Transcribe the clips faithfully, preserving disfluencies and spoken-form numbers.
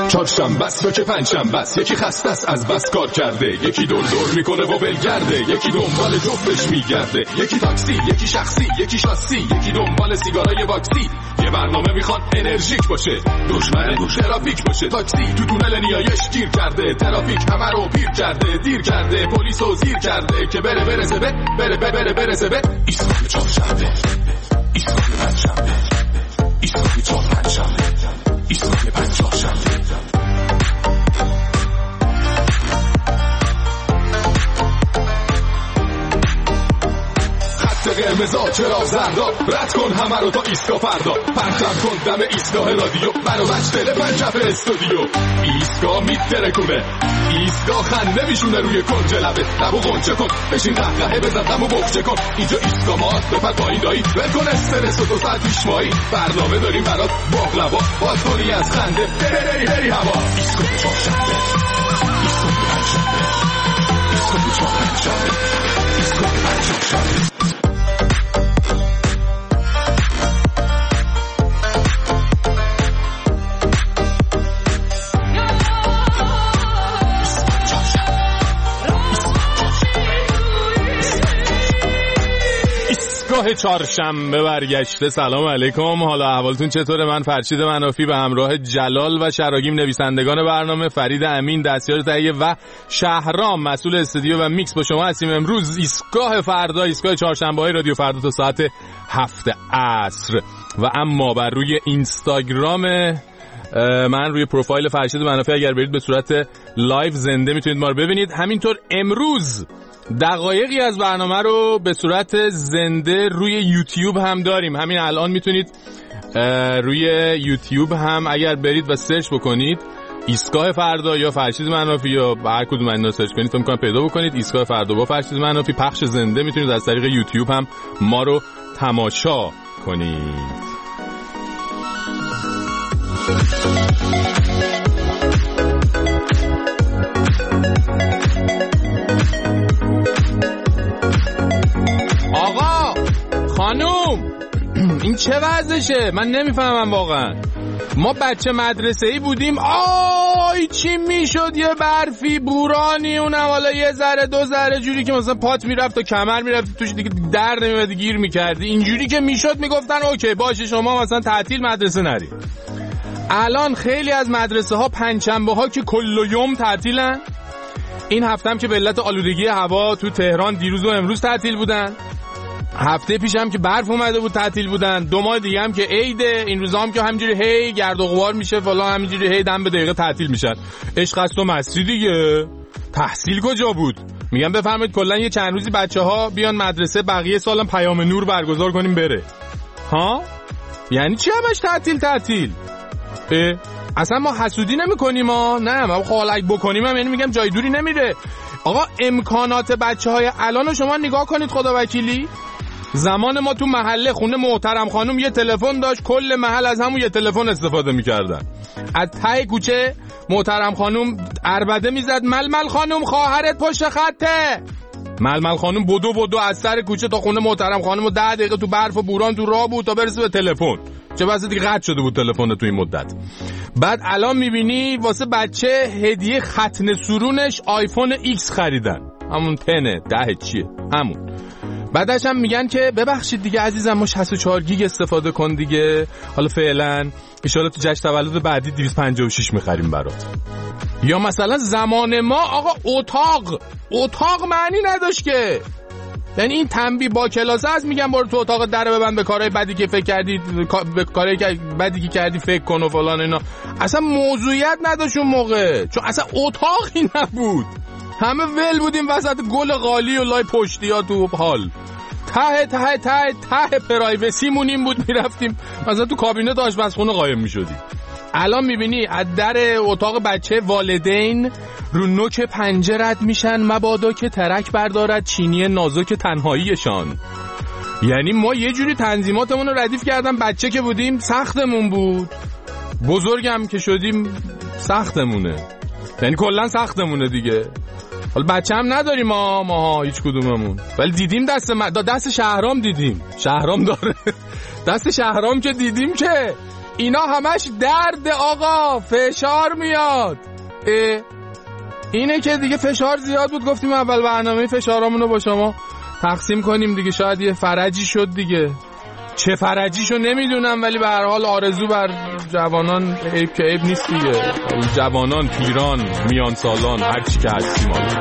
چهارشنبه است یا که پنجشنبه است، یکی خسته است از بس کار کرده، یکی دور دور میکنه و ولگرده، یکی دنبال جفتش میگرده، یکی تاکسی، یکی شخصی، یکی شاسی، یکی دنبال سیگارای واکسی. یه برنامه میخواد انرژیک باشه، دشمن دوش ترافیک باشه. تاکسی تو تونل نیایش گیر کرده، ترافیک همه رو پیر کرده، دیر کرده، پلیسو زیر کرده که بره برسه به بره بره بره برسه به ایستگاه چهارشنبه، ایستگاه پنجشنبه، ایستگاه چهارشنبه، ایستگاه پنجشنبه. قرمزا چرا زردا، رد کن همه رو تا ایستگاه فردا، پرچم کن دم ایستگاه رادیو، برو بچتره پنجف استودیو. ایستگاه میترکونه، ایستگاه خنده میشونه روی کنج لبه، لبو غنچه کن، بشین قهقهه بزن غمو بخچه کن. اینجا ایستگاه ماست، بپر پایین دایی، ول کن استرس و دو ساعت پیشمایی، برنامه داریم برات باقلوا، باز کنی از خنده بری بری هوا. ایستگاه چهارشنبه، ایستگاه پنجشنبه، ایستگاه چهارشنبه، ایستگاه پنجشنبه. ایستگاه چهارشنبه برگشته. سلام علیکم، حالا احوالتون چطوره؟ من فرشید منافی به همراه جلال و شراگیم نویسندگان برنامه، فرید امین دستیار تهیه و شهرام مسئول استودیو و میکس با شما هستیم. امروز ایستگاه فردا، ایستگاه چهارشنبه های رادیو فردا تا ساعت هفت عصر. و اما بر روی اینستاگرام من، روی پروفایل فرشید منافی، اگر برید به صورت لایو زنده میتونید ما رو ببینید. همینطور امروز دقایقی از برنامه رو به صورت زنده روی یوتیوب هم داریم. همین الان میتونید روی یوتیوب هم اگر برید و سرچ بکنید ایستگاه فردا یا فرشید منافی یا هر کدوم اینا سرچ کنید فکر کنم پیدا بکنید. ایستگاه فردا با فرشید منافی پخش زنده، میتونید از طریق یوتیوب هم ما رو تماشا کنید. آقا خانوم این چه وضعشه؟ من نمیفهمم واقعا. ما بچه مدرسه‌ای بودیم، آی چی میشد، یه برفی بورانی، اونم حالا یه ذره دو ذره جوری که مثلا پات میرفت و کمر میرفت توش دیگه در نمیاد، گیر میکردی. اینجوری که میشد میگفتن اوکی باشه شما مثلا تعطیل مدرسه نرید. الان خیلی از مدرسه ها پنجشنبه ها که کل یوم تعطیلن. این هفته هم که به علت آلودگی هوا تو تهران دیروز و امروز تعطیل بودن. هفته پیش هم که برف اومده بود تعطیل بودن. دو ماه دیگه هم که عیده. این روزا هم که همینجوری هی گرد و غبار میشه فلان، همینجوری هی دم به دقیقه تعطیل میشن. عشق است و مستی دیگه. تحصیل کجا بود؟ میگم بفرمایید کلا یه چند روزی بچه‌ها بیان مدرسه، بقیه سالم پیام نور برگزار کنیم بره. ها؟ یعنی چی همش تعطیل تعطیل؟ اه؟ اصلا ما حسودی نمی کنیم ها، نه ما خالک بکنیم هم یعنی میگم جای دوری نمیره. آقا امکانات بچه های الان رو شما نگاه کنید خدا وکیلی. زمان ما تو محله خونه محترم خانم یه تلفن داشت، کل محل از همون یه تلفن استفاده میکردن. از ته کوچه محترم خانم عربده میزد ململ خانم خواهرت پشت خطه، ململ خانم بدو بدو از سر کوچه تا خونه محترم خانم و ده دقیقه تو برف و بوران تو راه بود تا برسه به تلفن. چه بسه دیگه قطع شده بود تلفن تو این مدت. بعد الان میبینی واسه بچه هدیه ختنه سرونش آیفون ایکس خریدن، همون تنه ده چیه همون. بعدش هم میگن که ببخشید دیگه عزیزم ما شصت و چهار گیگ استفاده کن دیگه، حالا فعلا ان شاءالله تو جشن تولد بعدی دویست و پنجاه و شش میخریم برات. یا مثلا زمان ما آقا اتاق اتاق معنی نداشت که، یعنی این تنبیه با کلاسه هست میگم برو تو اتاق در ببند، به کارهای بدی که فکر کردی به کارهای بدی که کردی فکر کن و فلان اینا. اصلا موضوعیت نداشت اون موقع، چون اصلا اتاقی نبود، همه ول بودیم وسط گل قالی و لای پشتی ها تو حال. ته ته ته ته پرایوسی مونیم بود، میرفتیم مثلا تو کابینت آشپزخونه قایم میشدیم. الان میبینی از در اتاق بچه والدین رو نوک پنجه رد میشن مبادا که ترک بردارد چینی نازک تنهاییشان. یعنی ما یه جوری تنظیماتمون رو ردیف کردن، بچه که بودیم سختمون بود، بزرگم که شدیم سختمونه، یعنی کلا سختمونه دیگه. حالا بچه هم نداریم ما ما هیچ کدوممون، ولی دیدیم دست م... دست شهرام دیدیم، شهرام داره دست شهرام که دیدیم که اینا همش درد آقا، فشار میاد. اه. اینه که دیگه فشار زیاد بود، گفتیم اول برنامه فشارامونو با شما تقسیم کنیم دیگه، شاید یه فرجی شد دیگه. چه فرجیشو نمیدونم، ولی به هر حال آرزو بر جوانان عیب که عیب نیست دیگه. جوانان، پیران، میان سالان، هر چی که هستیم آقا.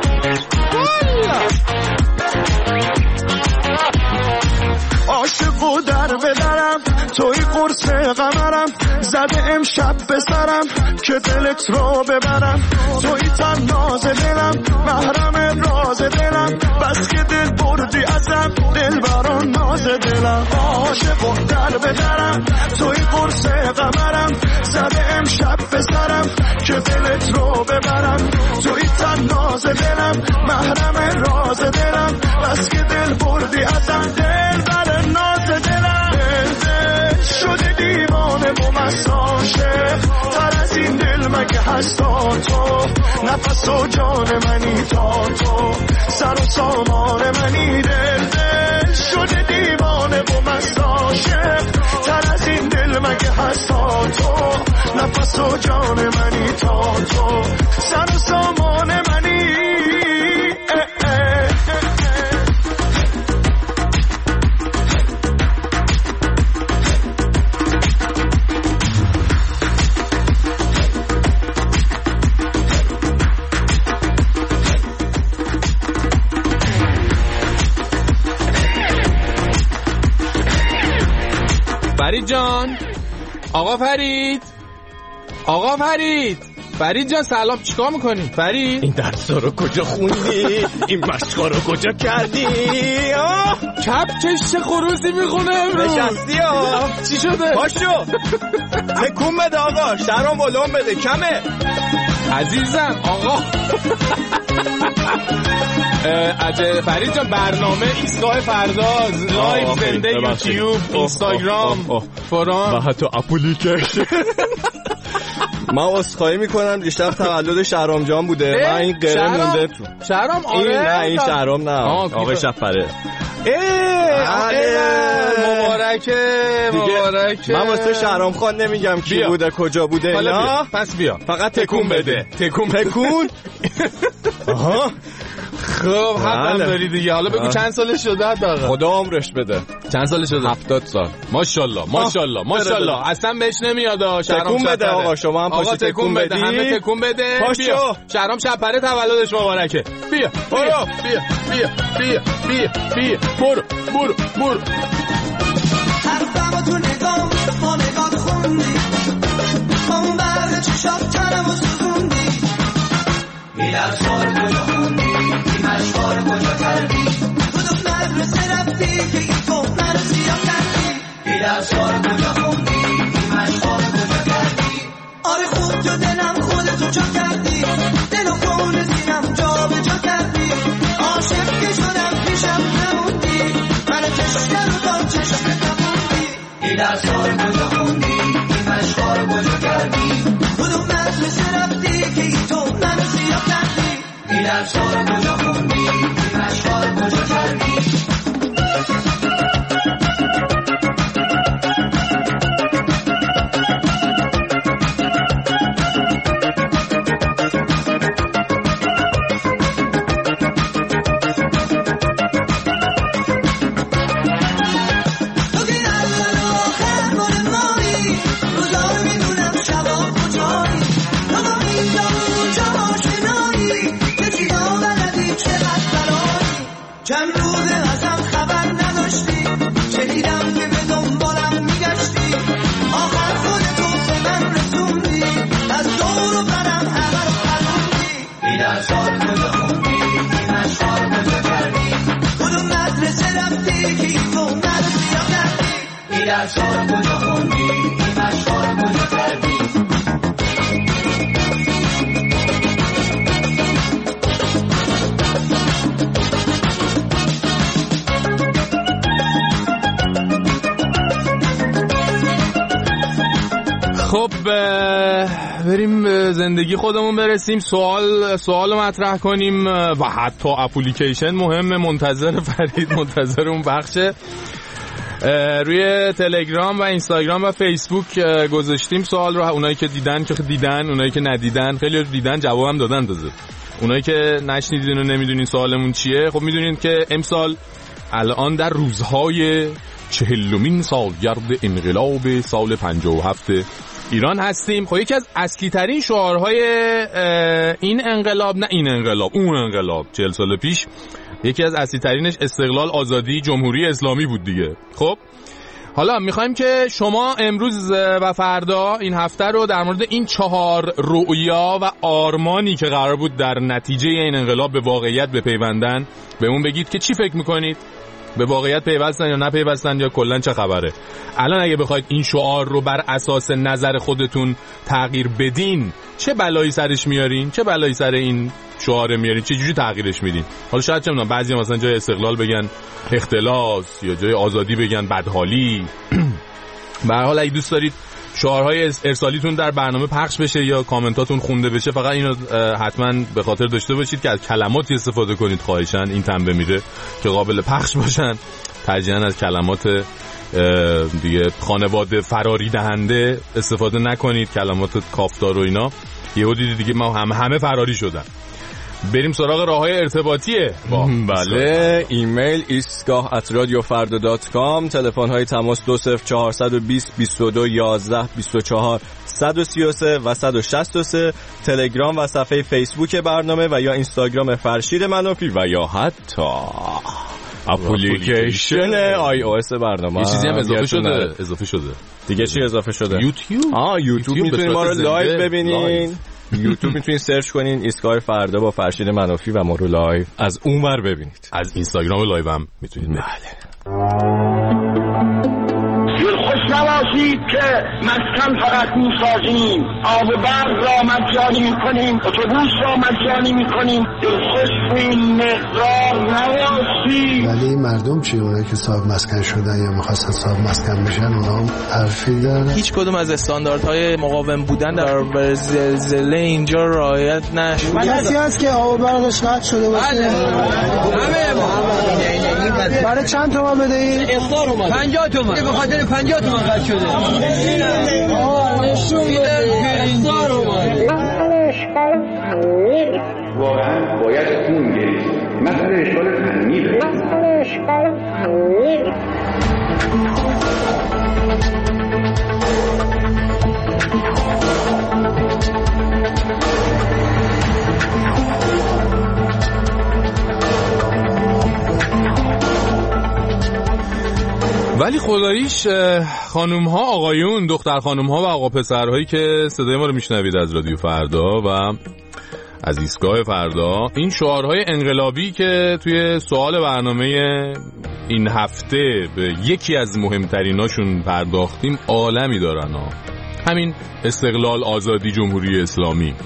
عاشقو در بدرم توی قرص قمرم، زده امشب به سرم که دلت رو ببرم. توی تناز دلم، محرم راز دلم، بس که دل بردی ازم، دل بران ناز دلم. عاشقو در بدرم توی قرص قمرم، زده امشب به سرم که دلت رو ببرم. توی تناز دلم، محرم راز دلم، بس که دل بردی ازم، دل بران ناز دلم. دل دل شده دیوانه و مست عاشق، تر از این دل مگه هست تا تو؟ نفس و جان منی تا تو، سر و سامان منی. دل دل شده دیوانه و مست عاشق، تر از این دل مگه هست تا تو؟ نفس و جان منی تا تو، سر و سامان منی. اه اه فرید جان، آقا فرید، آقا فرید، فرید جان سلام. چیکار میکنی فرید؟ این درسا رو کجا خوندی؟ این مشقا رو کجا کردی؟ آه کپکش چه خروسی میخونه امروز؟ نشستی ها؟ چی شده؟ پاشو تکون بده آقا، شرم ولوم بده، کمه عزیزم. آقا اجه فرید جان، برنامه ایستگاه فرداز لایو زنده یوتیوب اینستاگرام فلان و حتی اپلیکیشن. من عذرخواهی میکنم، دیشب تولد شهرام جان بوده، من این قره مونده تو شهرام. آره این نه این شهرام نه آقای شفره. مبارکه مبارکه. من واسه شهرام خان نمیگم کی بیا. بوده کجا بوده اینا، پس بیا فقط تکون بده. تکون تکون آها خب حتما داری دیگه. حالا بگو چند سالش شده حداقل؟ خدا عمرش بده. چند سالش شده؟ هفتاد سال. ماشاءالله ماشاءالله ماشاءالله. اصلا بهش نمیاد. تکون بده آقا، شما هم پاشو تکون بدی. همه تکون بده. پاشو. شهرام شپره تولدش مبارکه. بیا برو بیا بیا بیا بیا بیا برو برو برو. حرفمو تو نگام با نگات خوندی، اون بعد چشات کردم و سوزوندی. این افسار کجا خوندی، این مشوار کجا کردی، کدوم مدرسه رفتی که این تو منو سیاه کردی. این افسار کجا خوندی، این مشوار کجا کردی. آره خوب جو دلم خودتو چا کردی، دل و خون زیرم جا به جا کردی. عاشق که شدم پیشم نموندی، منو کشتر و با چشم نموندی. این افسار کجا خوندی، این مشوار کجا کردی، کدوم مدرسه رفتی که این تو منو سیاه کردی. این افسار کجا خوندی، این مشوار کجا کردی. چند روزه ازم خبر نداشتی، شنیدم که به دنبالم میگشتی. آخر خودتو به من رسوندی، از دور و برم همه رو پروندی. این افسار کجا خوندی، این مشوار کجا کردی، کدوم مدرسه رفتی که این تو منو سیاه کردی. این افسار کجا خوندی، این مشوار کجا کردی. خب بریم به زندگی خودمون برسیم، سوال سوال مطرح کنیم و حتی اپلیکیشن مهمه. منتظر فرید، منتظر اون بخشه. روی تلگرام و اینستاگرام و فیسبوک گذاشتیم سوال رو. اونایی که دیدن که دیدن، اونایی که ندیدن خیلی دیدن جوابم دادن. تازه اونایی که نشنیدین و نمیدونین سوالمون چیه، خب میدونین که امسال الان در روزهای چهلمین سالگرد انقلاب سال پنجاه و هفت ایران هستیم. خب یکی از اصلی ترین شعارهای این انقلاب، نه این انقلاب، اون انقلاب چهل سال پیش، یکی از اصلی ترینش استقلال، آزادی، جمهوری اسلامی بود دیگه. خب حالا میخوایم که شما امروز و فردا این هفته رو در مورد این چهار رؤیا و آرمانی که قرار بود در نتیجه این انقلاب به واقعیت بپیوندن به اون بگید که چی فکر میکنید؟ به واقعیت پیوستن یا نپیوستن یا کلا چه خبره؟ الان اگه بخواید این شعار رو بر اساس نظر خودتون تغییر بدین، چه بلایی سرش میارین؟ چه بلایی سر این شعار میارین؟ چه جوری تغییرش میدین؟ حالا شاید چه میدونم بعضی مثلا جای استقلال بگن اختلاس یا جای آزادی بگن بدحالی. به هر حال اگه دوست دارید شعارهای ارسالیتون در برنامه پخش بشه یا کامنتاتون خونده بشه، فقط اینو حتما به خاطر داشته باشید که از کلماتی استفاده کنید خواهشاً، این تنبه میره که قابل پخش باشن. ترجیحاً از کلمات دیگه خانواده فراری دهنده استفاده نکنید، کلمات کافتار و اینا. یهو دیدید دیگه ما هم همه فراری شدن. بریم سراغ راههای ارتباطیه. بله، ایمیل ایستگاه ات رادیو فردا دات کام، تلفن های تماس دو صفر چهار دو صفر بیست و دو یازده بیست و چهار صد و سی و سه و صد و شصت و سه، تلگرام و صفحه فیسبوک برنامه و یا اینستاگرام فرشید منافی و یا حتی اپلیکیشن آی او اس برنامه. یه چیزی هم اضافه شده. اضافه شده دیگه. چی اضافه شده؟ یوتیوب. آه یوتیوب میتونید ما رو لایو ببینین. یوتیوب میتونید سرچ کنین ایستگاه فردا با فرشید منافی و ما رو لایو از اونور ببینید. از اینستاگرام لایو هم میتونید. بله. خوش نباشید که مسکن فقط میسازیم، آب و برق را مجانی میکنیم، اتوبوس را مجانی میکنیم. خوش این مقدار نباشید. ولی مردم چی؟ اونایی که صاحب مسکن شدن یا میخواستن صاحب مسکن بشن، اونا هم حرفی دارن. هیچ کدوم از استانداردهای مقاوم بودن در زلزله اینجا رعایت نشده. کسی هست که آب و برقش قطع شده باشه؟ برای چند تومن بدهید؟ اختار اومد پنجاه تومن. به خاطر پنجاه تومن قطع شده. آه نشون بده اختار اومد. واقعا باید خون گرید. مثلا اشکال فنیه. مثلا اشکال فنیه. ولی خداییش خانوم ها، آقایون، دختر خانوم ها و آقا پسرهایی که صدای ما رو میشنوید از رادیو فردا و از ایستگاه فردا، این شعارهای انقلابی که توی سوال برنامه این هفته به یکی از مهمتریناشون پرداختیم عالمی دارن ها. همین استقلال، آزادی، جمهوری اسلامی.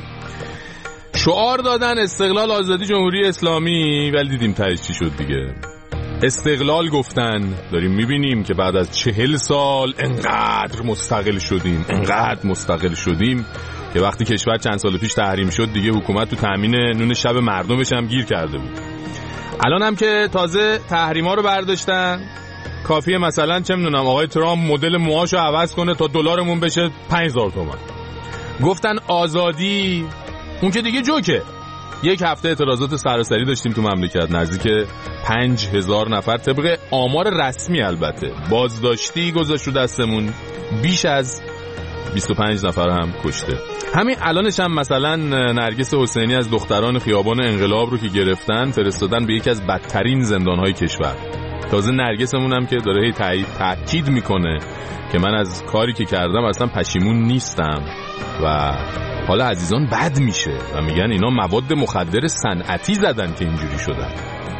شعار دادن استقلال، آزادی، جمهوری اسلامی، ولی دیدیم تهش چی شد دیگه. استقلال گفتن، داریم میبینیم که بعد از چهل سال انقدر مستقل شدیم انقدر مستقل شدیم که وقتی کشور چند سال پیش تحریم شد دیگه حکومت تو تامین نون شب مردمش هم گیر کرده بود. الان هم که تازه تحریما رو برداشتن، کافیه مثلا چه میدونم آقای ترامپ مدل موهاشو عوض کنه تا دلارمون بشه پنج هزار تومان. گفتن آزادی، اون که دیگه جوکه. یک هفته اعتراضات سراسری داشتیم تو مملکت، نزدیک پنج هزار نفر طبق آمار رسمی البته بازداشتی گذاشت رو دستمون، بیش از بیست و پنج نفر هم کشته. همین الانش هم مثلا نرگس حسینی از دختران خیابان انقلاب رو که گرفتن فرستادن به یکی از بدترین زندان‌های کشور. تازه نرگسمون هم که داره هی تأکید میکنه که من از کاری که کردم اصلا پشیمون نیستم و حالا عزیزان بد میشه و میگن اینا مواد مخدر صنعتی زدن که اینجوری شدن.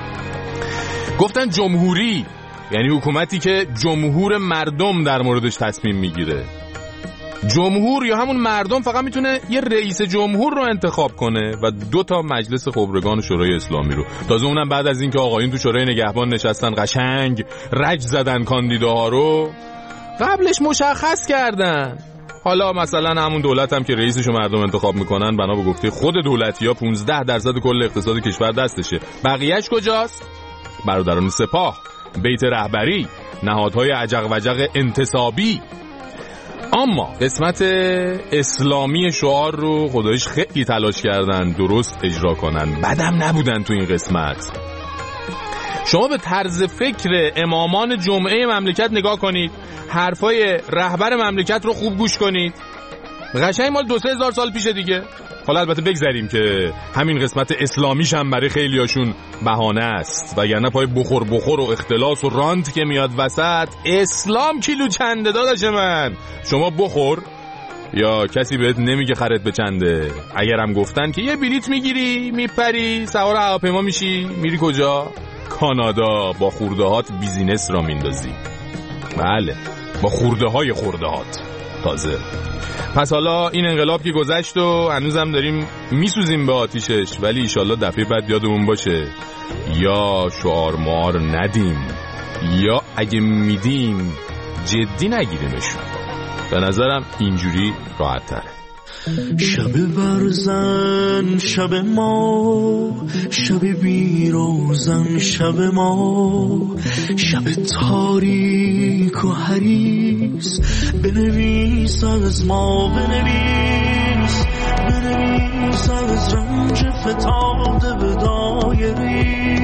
گفتن جمهوری یعنی حکومتی که جمهور مردم در موردش تصمیم میگیره. جمهور یا همون مردم فقط میتونه یه رئیس جمهور رو انتخاب کنه و دو تا مجلس خبرگان شورای اسلامی رو. تازه اونم بعد از اینکه آقایون تو شورای نگهبان نشستن قشنگ رج زدن کاندیداها رو، قبلش مشخص کردن. حالا مثلا همون دولت هم که رئیسشو مردم انتخاب میکنن بنا به گفته خود دولتی‌ها پانزده درصد کل اقتصاد کشور دستشه. بقیه‌اش کجاست؟ برادران سپاه بیت رهبری، نهادهای عجق وجق انتصابی. اما قسمت اسلامی شعار رو خدایش خیلی تلاش کردن درست اجرا کنن، بدم نبودن تو این قسمت. شما به طرز فکر امامان جمعه مملکت نگاه کنید، حرفای رهبر مملکت رو خوب گوش کنید، قشنگ مال دو سه هزار سال پیشه دیگه. حالا البته بگذاریم که همین قسمت اسلامیش هم برای خیلیاشون بهانه است، وگرنه پای بخور بخور و اختلاس و رانت که میاد وسط، اسلام کیلو چنده داداش من؟ شما بخور یا کسی بهت نمیگه خرید به چنده؟ اگرم گفتن که یه بلیت میگیری میپری سوار هواپیما میشی میری کجا؟ کانادا. با خوردهات بیزینس را میندازی. بله، با خورده های خوردهات. تازه پس حالا این انقلاب که گذشت و هنوزم داریم میسوزیم به آتیشش، ولی ایشالله دفعه بعد یادمون باشه یا شعار مار ندیم یا اگه میدیم جدی نگیریمشون. به نظرم اینجوری راحت تره. شب برزن شب ما، شب بیروزن شب ما، شب تاریک و حریص، بنویس از ما، بنویس بنویس از رنج فتاده به دایری،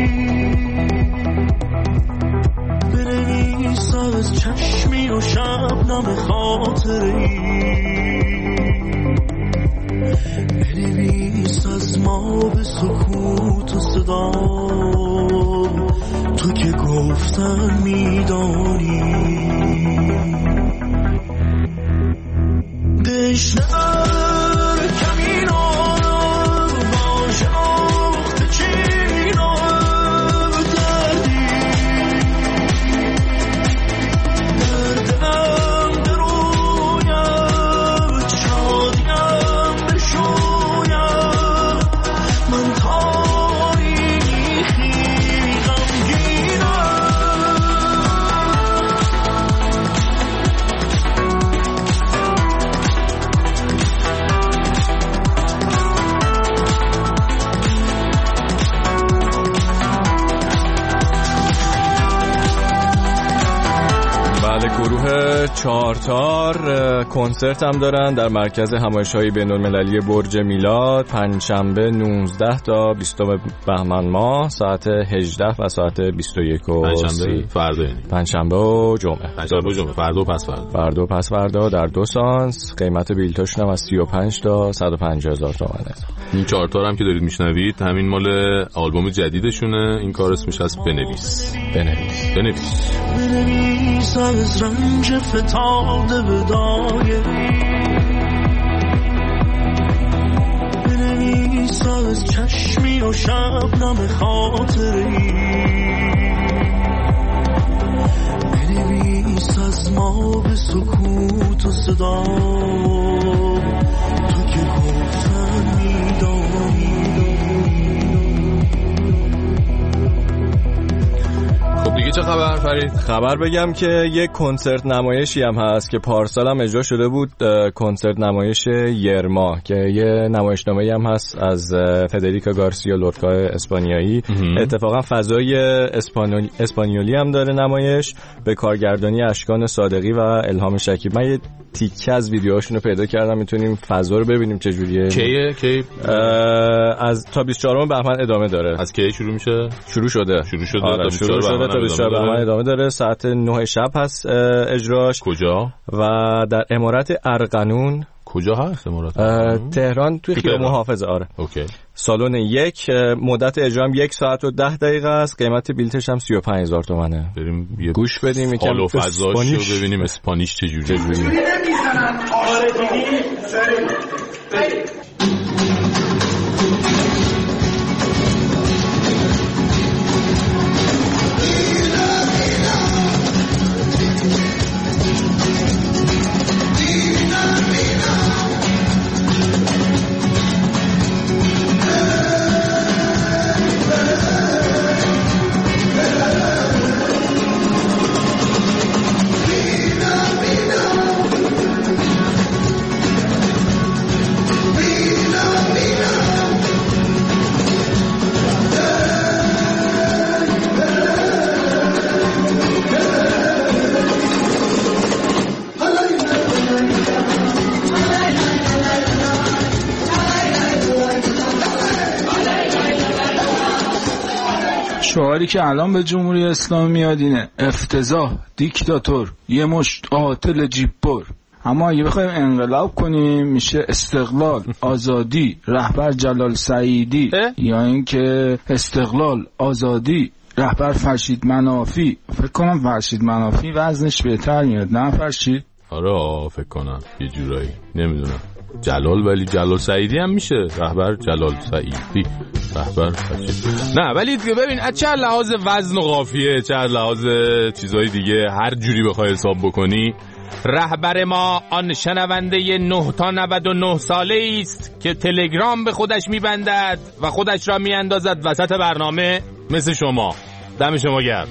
بنویس از چشمی و شبنم خاطری، بنویس از ما به سکوت و صدا، تو که گفتن میدانی دشنه بر کمینا با شناخت چینا دردی، دردم برویم شادیم بشویم، من تاریخی غمگینم. گروه چهارتار کنسرت هم دارن در مرکز همایش‌های بین‌المللی برج میلاد پنجشنبه نوزده تا بیستم بهمن ماه ساعت هجده و ساعت بیست و یک و پنجشنبه فردا، یعنی پنجشنبه و جمعه پنجشنبه و جمعه فردا و پس فردا فردا و پس فردا در دو سانس. قیمت بلیطاشون هم از سی و پنج تا صد و پنجاه هزار تومانه. این چهارتار هم که دارید میشنوید همین مال آلبوم جدیدشونه. این کار اسمش هست بنویس. بنویس بنویس بنویس از رنج فتاده به دایری، بنویس از چشمی و شبنم خاطری، بنویس از ما به سکوت و صدا، تو که گفتن میدانی. خب دیگه چه خبر فرید؟ خبر بگم که یک کنسرت نمایشی هم هست که پارسال هم اجرا شده بود، کنسرت نمایش یرما که یه نمایشنامه‌ای هم هست از فدریکا گارسیا لورکا اسپانیایی. اتفاقا فضای اسپانیولی اسپانیولی هم داره نمایش، به کارگردانی اشکان صادقی و الهام شکیب. من یه تیکه از ویدیوهاشون رو پیدا کردم، میتونیم فضا رو ببینیم چه جوریه. کیه کی از تا بیست و چهارم بهمن ادامه داره. از کی شروع میشه؟ شروع شده شروع شده آره، تا شروع شده تا بیست و چهارم بهمن ادامه داره. ساعت نه شب هست اجراش. کجا؟ و در امارت ارقنون. کجا هست امارت؟ تهران توی خیابون محافظه. آره اوکی. سالن یک. مدت اجرا هم یک ساعت و ده دقیقه است. قیمت بلیطش هم سی و پنج هزار تومانه. بریم یه گوش بدیم یکم حال و فضاشو ببینیم اسپانیش چجوری چجوری. Be شعاری که الان به جمهوری اسلامی میاد اینه: افتضاح، دیکتاتور، یه مشت قاتل جیببر. اما اگه بخوایم انقلاب کنیم میشه استقلال، آزادی، رهبر جلال سعیدی. یا اینکه استقلال، آزادی، رهبر فرشید منافی. فکر کنم فرشید منافی وزنش بهتر میاد، نه فرشید؟ آره فکر کنم یه جورایی، نمیدونم. جلال، ولی جلال سعیدی هم میشه، رهبر جلال سعیدی، رهبر فرشید. نه ولی ببین از چه لحاظ وزن و قافیه، چه لحاظ چیزهای دیگه، هر جوری بخوای حساب بکنی، رهبر ما آن شنونده نه تا نود و نه ساله است که تلگرام به خودش میبندد و خودش را میاندازد وسط برنامه، مثل شما. دم شما گرم.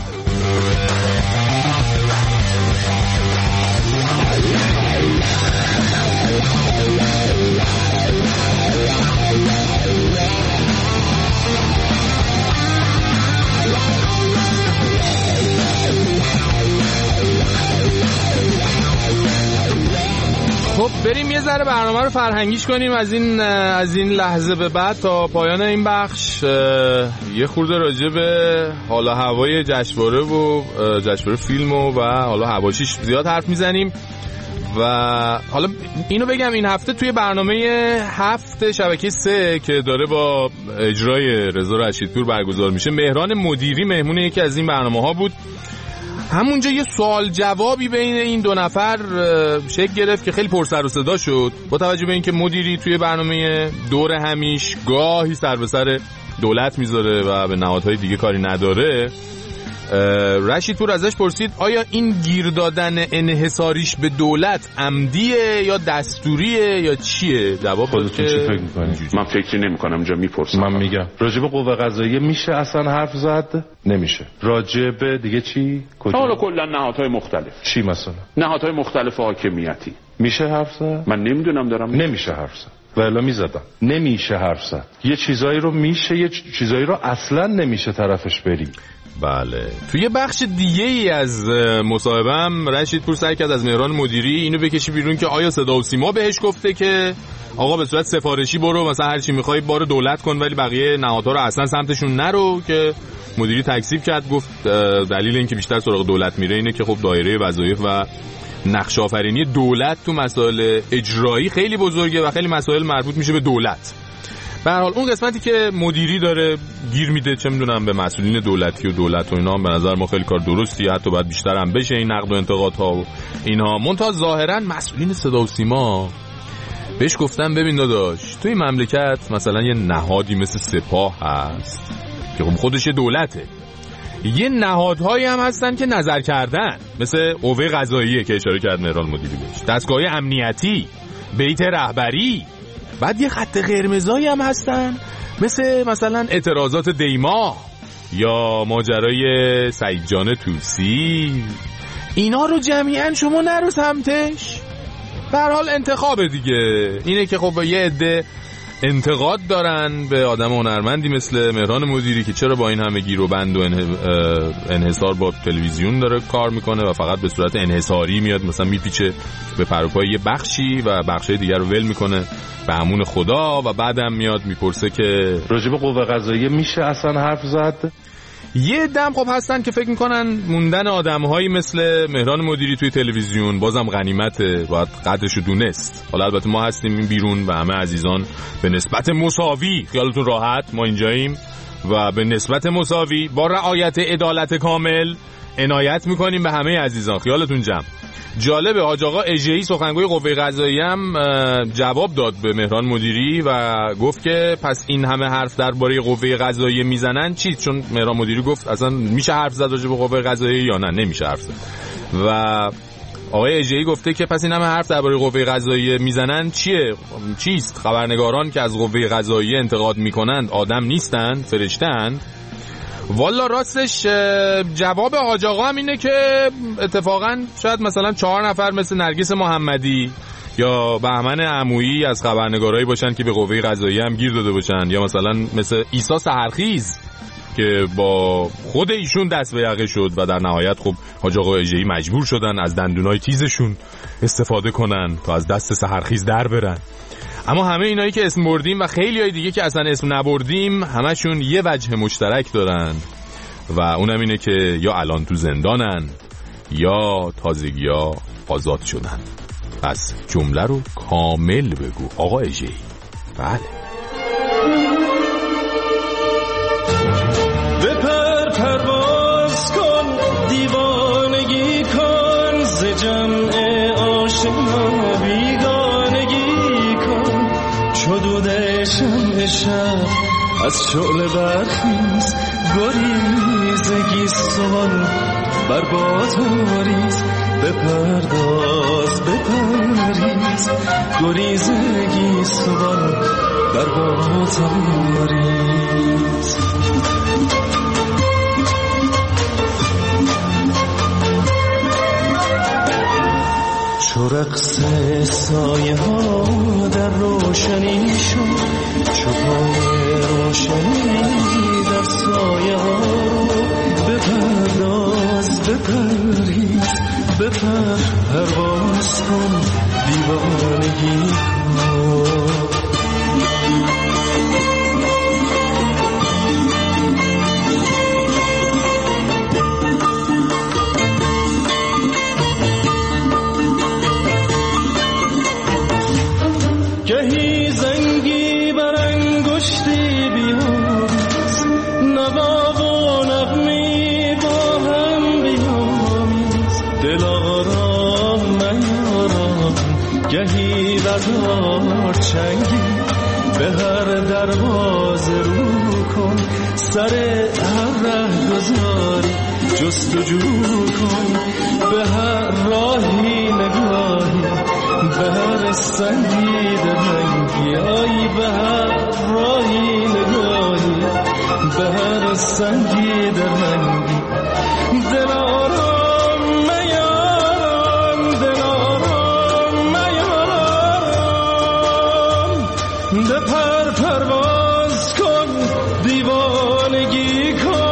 خب بریم یه ذره برنامه رو فرهنگیش کنیم از این از این لحظه به بعد تا پایان این بخش. یه خورده راجع به حالا هوای جشنواره و جشنواره فیلم و, و حالا حواشیش زیاد حرف میزنیم. و حالا اینو بگم این هفته توی برنامه هفت شبکه سه که داره با اجرای رضا رشیدپور برگزار میشه، مهران مدیری مهمون یکی از این برنامه ها بود. همونجا یه سوال جوابی بین این دو نفر شکل گرفت که خیلی پر سر و صدا شد، با توجه به اینکه مدیری توی برنامه دور همیش گاهی سر به سر دولت میذاره و به نهادهای دیگه کاری نداره. رشیدپور ازش پرسید آیا این گیر دادن انحصاریش به دولت عمدیه یا دستوریه یا چیه؟ جواب داد که چی فکر می‌کنی؟ من فکری نمی‌کنم، اونجا میپرسم. من میگم راجب قوه قضاییه میشه اصلا حرف زد؟ نمیشه. راجب دیگه چی؟ کجا؟ حالا کلا نهادهای مختلف. چی مثلا؟ نهادهای مختلف حاکمیتی. میشه حرف زد؟ من نمیدونم دارم. نمیشه حرف زد. والا میزدم. نمیشه حرف زد. یه چیزایی رو میشه، یه چیزایی رو اصلا نمیشه طرفش بری. بله. توی بخش دیگه ای از مصاحبه‌ام رشیدپور سعی کرد از مهران مدیری اینو بکشی بیرون که آیا صدا و سیما بهش گفته که آقا به صورت سفارشی برو، مثلا هر چی می‌خوای بار دولت کن ولی بقیه نهادها رو اصلا سمتشون نرو، که مدیری تکذیب کرد، گفت دلیل اینکه بیشتر سراغ دولت میره اینه که خب دایره وظایف و نقش آفرینی دولت تو مسائل اجرایی خیلی بزرگه و خیلی مسائل مربوط میشه به دولت. به هر حال اون قسمتی که مدیری داره گیر میده چه میدونم به مسئولین دولتی و دولت و اینا، به نظر ما خیلی کار درستی، حتی باید بیشتر هم بشه این نقد و انتقادها و اینها. منتها ظاهرا مسئولین صدا و سیما بهش گفتن ببین داداش توی مملکت مثلا یه نهادی مثل سپاه هست که خب خودش دولته، یه نهادهایی هم هستن که نظر کردن مثل قوه قضاییه که اشاره کرد مهران مدیری بهش، دستگاه امنیتی، بیت رهبری، بعد یه خط قرمزایی هم هستن مثل مثلا اعتراضات دیما یا ماجرای سعید جان توسی. اینا رو جمعیاً شما نرو سمتش. به هر حال انتخاب دیگه اینه که خب یه عده انتقاد دارن به آدم هنرمندی مثل مهران مدیری که چرا با این همه گیر و بند و انحصار با تلویزیون داره کار میکنه و فقط به صورت انحصاری میاد، مثلا میپیچه به پروپای یه بخشی و بخشای دیگر رو ول میکنه به امون خدا و بعدم میاد میپرسه که راجب قوه قضاییه میشه اصلا حرف زد. یه دم خب هستن که فکر میکنن موندن آدمهایی مثل مهران مدیری توی تلویزیون بازم غنیمته، باید قدرشو دونست. حالا البته ما هستیم این بیرون و همه عزیزان به نسبت مساوی، خیالتون راحت ما اینجاییم و به نسبت مساوی با رعایت عدالت کامل عنایت میکنیم به همه عزیزان، خیالتون جمع. جالبه حاج آقا اژه‌ای سخنگوی قوه قضاییه هم جواب داد به مهران مدیری و گفت که پس این همه حرف درباره قوه قضاییه میزنن چی؟ چون مهران مدیری گفت اصلا میشه حرف زد راجع به قوه قضاییه یا نه نمیشه حرف زد، و آقای اژه‌ای گفته که پس این همه حرف درباره قوه قضاییه میزنن چیه؟ چیست؟ خبرنگاران که از قوه قضاییه انتقاد میکنند آدم نیستند، فرشته‌اند؟ والا راستش جواب حاج آقا هم اینه که اتفاقا شاید مثلا چهار نفر مثل نرگس محمدی یا بهمن عمویی از خبرنگارایی باشن که به قوه قضاییه هم گیر داده باشن، یا مثلا مثل عیسی سحرخیز که با خود ایشون دست به یقه شد و در نهایت خب حاج آقا اژه‌ای مجبور شدن از دندونای تیزشون استفاده کنن تا از دست سحرخیز در برن. اما همه اینایی که اسم بردیم و خیلی های دیگه که اصلا اسم نبردیم همشون یه وجه مشترک دارن و اونم اینه که یا الان تو زندانن یا تازگی ها آزاد شدن. پس جمله رو کامل بگو آقا اژه‌ای. بله. بپر پرواز کن دیوانگی کن ز جمع آشنا بیگانگی کن شدود شمع شب از شعله برخیز گریزگی سوال بر باتاریز بپرداز بپریز گریزگی سوال بر باتاریز. چو رقص سایه ها در روشنی شد چو پای روشنی در سایه ها بپرداز بپریز بپر پرواز کن دیوانگی کن. گهی زنگی بر انگشتی بیامیز نوا و نغمی با هم بیامیز دل آرام نیارام گهی بردار چنگی به هر دروازه رو کن سر هر ره گذاری جستجو کن به هر راهی نگاهی به هر سنگی درنگی آی به هر راهی نگاهی به هر سنگی درنگی دل آرام میارم دل آرام میارم بپر پرواز کن دیوانگی کن.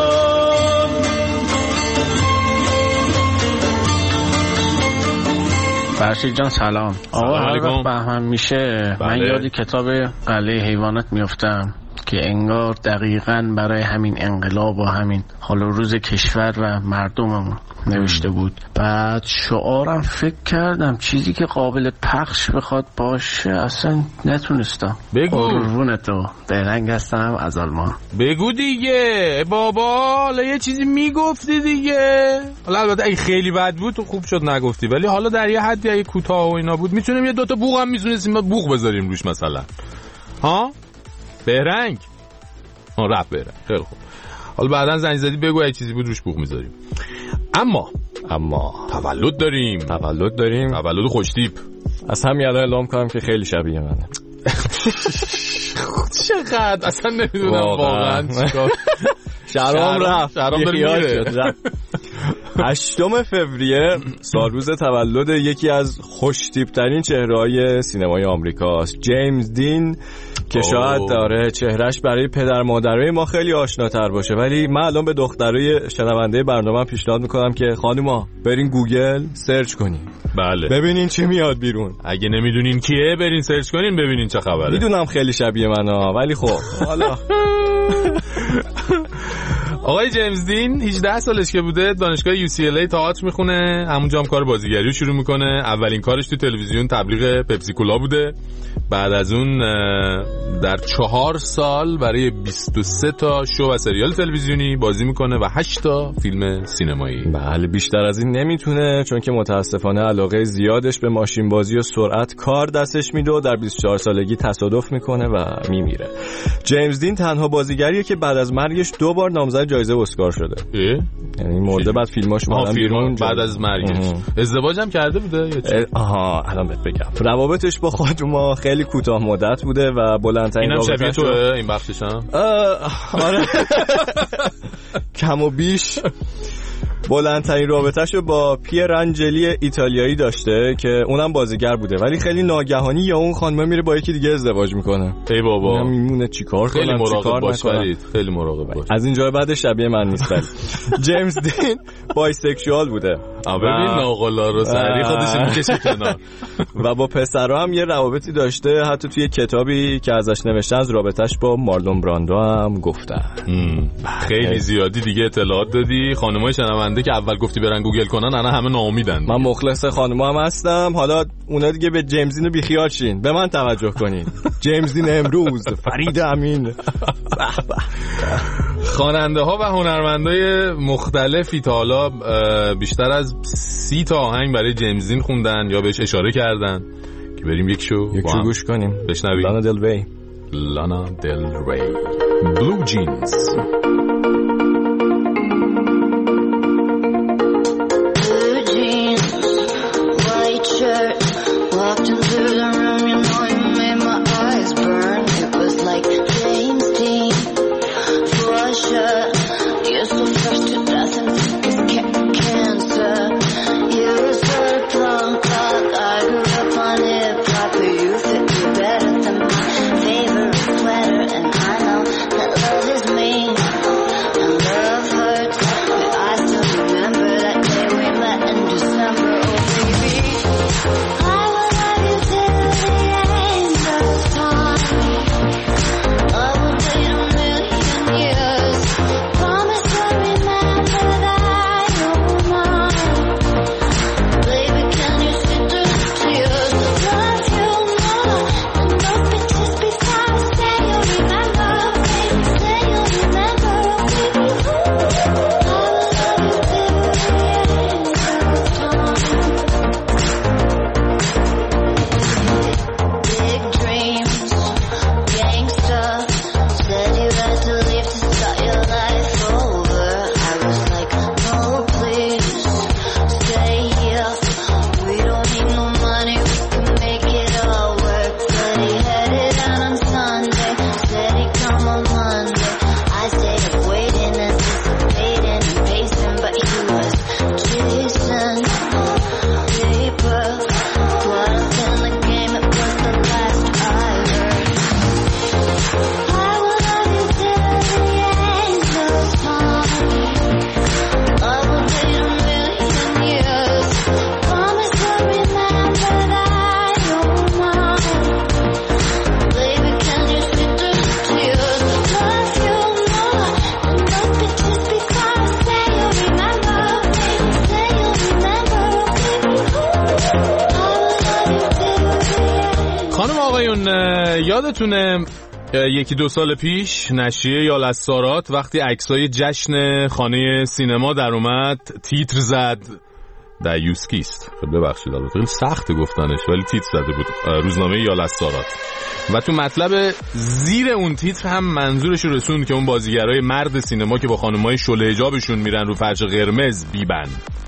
فرشید جان سلام. آقا هر وقت بهمن میشه بله. من یاد کتاب قلعه حیوانات میافتم که انگار دقیقاً برای همین انقلاب و همین حال و روز کشور و مردممون نوشته بود. بعد شعارم فکر کردم چیزی که قابل پخش بخواد باشه اصلا نتونستم. بگو. قربون تو برنگ هستم از آلمان. بگو دیگه بابا. حالا یه چیزی میگفتی دیگه. حالا البته اگه خیلی بد بود تو خوب شد نگفتی ولی حالا در یه حدی اگه کوتاه و اینا بود میتونیم یه دوتا بوق هم میتونستیم بوق بذاریم روش مثلا. ها بهرنگ ها رپ بهرنگ خیلی خوب. حالا بعدن زنگ زدی بگو اگه چیزی بود روش بوق میذاریم. اما اما تولد داریم تولد داریم تولد خوشتیپ. از همین الان اعلام کنم که خیلی شبیه منه. چقدر اصلا نمیدونم واقعا چیکار. شرام رفت شرام داره هشتم فوریه سالروز تولد یکی از خوشتیپ ترین چهره‌های سینمای آمریکاست، جیمز دین که شاید داره چهرهش برای پدر مادرای ما خیلی آشناتر باشه ولی من الان به دخترای شنونده برنامه پیشنهاد میکنم که خانوما برین گوگل سرچ کنین. بله ببینین چی میاد بیرون. اگه نمیدونین کیه برین سرچ کنین ببینین چه خبره. میدونم خیلی شبیه منه ولی خب حالا آقای جیمز دین هجده سالش که بوده دانشگاه یو سی ال ای تئاتر میخونه. همونجا هم کار بازیگری رو شروع میکنه. اولین کارش تو تلویزیون تبلیغ پپسی کولا بوده. بعد از اون در چهار سال برای بیست و سه تا شو و سریال تلویزیونی بازی میکنه و هشت تا فیلم سینمایی. بله بیشتر از این نمیتونه چون که متاسفانه علاقه زیادش به ماشین بازی و سرعت کار دستش میده و در بیست و چهار سالگی تصادف میکنه و میمیره. جیمز دین تنها بازیگریه که بعد از مرگش دو بار نامزد جایزه اسکار شده. یعنی مرده بعد فیلماش اومدن بیرون بعد از مرگش. ازدواجم کرده بوده یا چی؟ آها الان بهت بگم. روابطش با خانوما خیلی کوتاه مدت بوده و بلندترین رابطه‌اش اینم شبیه توه این بخشش هم؟ آره کم و بیش. بلندترین رابطه‌شو با پیر انجلی ایتالیایی داشته که اونم بازیگر بوده ولی خیلی ناگهانی یا اون خانم میره با یکی دیگه ازدواج میکنه. ای بابا میمونه چیکار کنم خیلی مراقب باش فرید خیلی مراقب باش. از اینجا بعد شبیه من نیست ولی جیمز دین بایسکشوال بوده. ببین ناقلا رو سری خودش میکشه کنار. و با پسرها هم یه روابطی داشته، حتی توی کتابی که ازش نوشته از رابطش با مارلون براندو هم گفتن. خیلی زیادی دیگه اطلاعات دادی. خانمای شنونده که اول گفتی برن گوگل کنن الان همه ناامیدن. من مخلص خانما هم هستم. حالا اونا دیگه به جیمزین بیخیال شین، به من توجه کنین. جیمزین امروز، فرید امین. به به. خواننده ها و هنرمندای مختلفی تا حالا بیشتر از سی تا آهنگ برای جیمزین خوندن یا بهش اشاره کردن که بریم یک شو یکی گوش کنیم. بشنویم. لانا دل ری. لانا دل ری. بلو جینز. یادتونه یکی دو سال پیش نشریه یالستارات وقتی عکسای جشن خانه سینما در اومد تیتر زد در یوسکیست. خب ببخشید البته خیلی سخت گفتنش ولی تیتر زده بود روزنامه یالستارات و تو مطلب زیر اون تیتر هم منظورش رو رسوند که اون بازیگرای مرد سینما که با خانمای شله حجابشون میرن رو فرش قرمز بیبن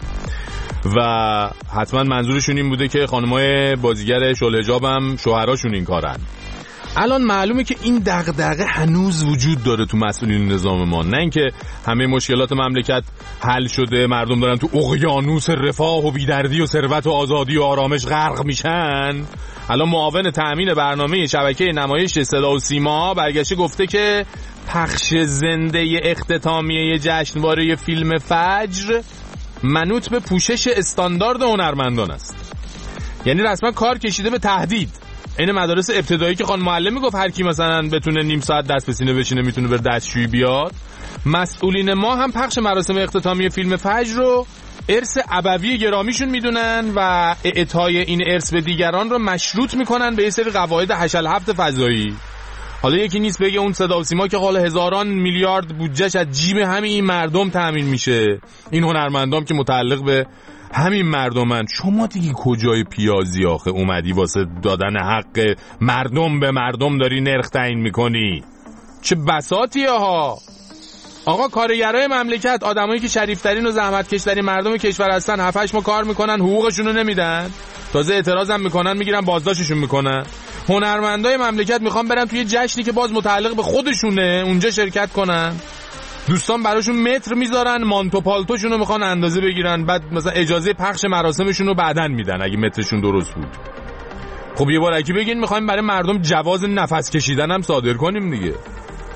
و حتما منظورشون این بوده که خانمای بازیگر شله حجاب هم شوهراشون این کارن. الان معلومه که این دغدغه هنوز وجود داره تو مسئولین نظام ما، نه اینکه همه مشکلات مملکت حل شده مردم دارن تو اقیانوس رفاه و بیدردی و ثروت و آزادی و آرامش غرق میشن. الان معاون تأمین برنامه شبکه نمایش صدا و سیما برگشته گفته که پخش زنده اختتامیه جشنواره فیلم فجر منوط به پوشش استاندارد هنرمندان است. یعنی رسما کار کشیده به تهدید. این مدارس ابتدایی که خانم معلم میگفت هر کی مثلا بتونه نیم ساعت دست به سینه بشینه میتونه بر دستشویی بیاد، مسئولین ما هم پخش مراسم اختتامی فیلم فجر رو ارث ابوی گرامیشون میدونن و اعطای این ارث به دیگران رو مشروط میکنن به یه سری قواعد هشل هفت فضایی. حالا یکی نیست بگه اون صدا و سیما که حالا هزاران میلیارد بودجهش از جیب همین این مردم تامین میشه، این هنرمندام که متعلق به همین مردمن. شما دیگه کجای پیازی آخه اومدی واسه دادن حق مردم به مردم داری نرخ تعیین میکنی؟ چه بساطیه ها. آقا کارگرای مملکت، آدمایی که شریفترین و زحمتکشترین مردم کشور هستن، هفت هشت ماه کار میکنن حقوقشون رو نمیدن، تازه اعتراض هم میکنن، میگیرن بازداشتشون میکنن. هنرمندای مملکت میخوان برن توی جشنی که باز متعلق به خودشونه اونجا شرکت کنن، دوستان براشون متر میذارن، مانتو پالتوشون رو میخوان اندازه بگیرن، بعد مثلا اجازه پخش مراسمشون رو بعدن میدن اگه مترشون درست بود. خب یه بار اگه بگین میخوایم برای مردم جواز نفس کشیدن هم صادر کنیم دیگه.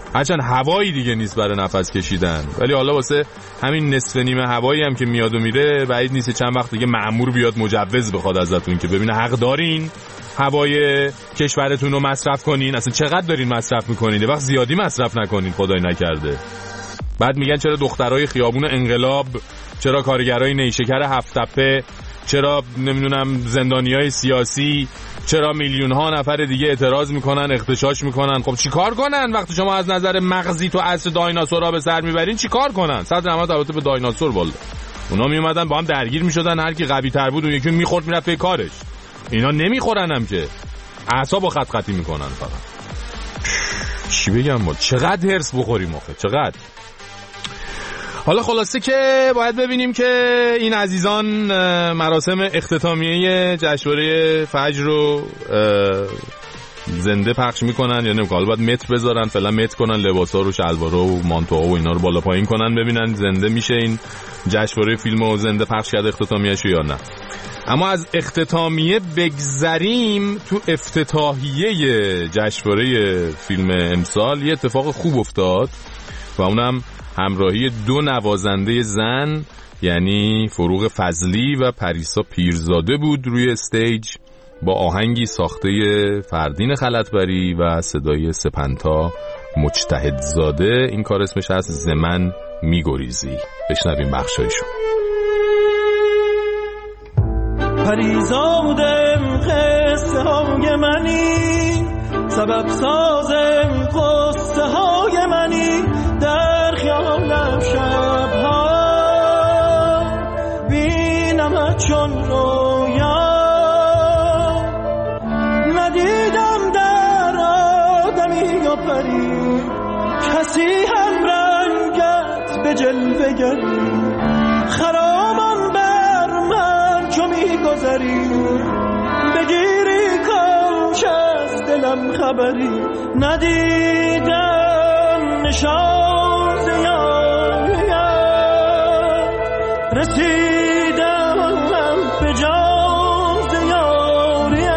هرچند هوایی دیگه نیست برای نفس کشیدن، ولی حالا واسه همین نصف نیمه هوایی هم که میاد و میره بعید نیست چند وقت دیگه مأمور بیاد مجوز بخواد ازتون که ببینه حق دارین هوای کشورتون رو مصرف کنین، اصلا چقدر دارین مصرف میکنین، وقت زیادی مصرف نکنین خدای نکرده. بعد میگن چرا دخترای خیابون انقلاب، چرا کارگرای نیشکر هفت تپه، چرا نمیدونم زندانیای سیاسی، چرا میلیون ها نفر دیگه اعتراض میکنن، اغتشاش میکنن. خب چی کار کنن وقتی شما از نظر مغزی تو عصر دایناسورها به سر میبرین؟ چی کار کنن؟ صد رحمت البته به دایناسور والا، اونا میومدن با هم درگیر میشدن، هر کی قوی تر بود اون یکی میخورد میرفت به کارش. اینا نمیخورن هم که اعصابو خط خطی میکنن فقط. چی بگم ما چقدر هرس بخوریم آخه چقدر. حالا خلاصه که باید ببینیم که این عزیزان مراسم اختتامیه جشنواره فجر رو زنده پخش میکنن یا نمیکنن. باید متر بذارن فعلا، متر کنن لباسا رو، شلوارا و مانتوها و اینا رو بالا پایین کنن ببینن زنده میشه این جشنواره فیلم رو زنده پخش کرده اختتامیه‌شو یا نه. اما از اختتامیه بگذریم، تو افتتاحیه جشنواره فیلم امسال یه اتفاق خوب افتاد و اونم همراهی دو نوازنده زن، یعنی فروغ فضلی و پریسا پیرزاده بود روی استیج با آهنگی ساخته فردین خلطبری و صدای سپنتا مجتهدزاده. این کار اسمش هست زمن میگریزی. بشنویم بخشایشو. پریزادم قصه های منی، سبب سازم قصه های منی، در خیالم شبها بینم چون رویا، ندیدم در آدمی و پری کسی هم رنگت به جلوه گری، خرامان بر من چو میگذری، بگیری کاش از دلم خبری، ندیدم نشان زیاریت، رسیدم به جان زیاریت،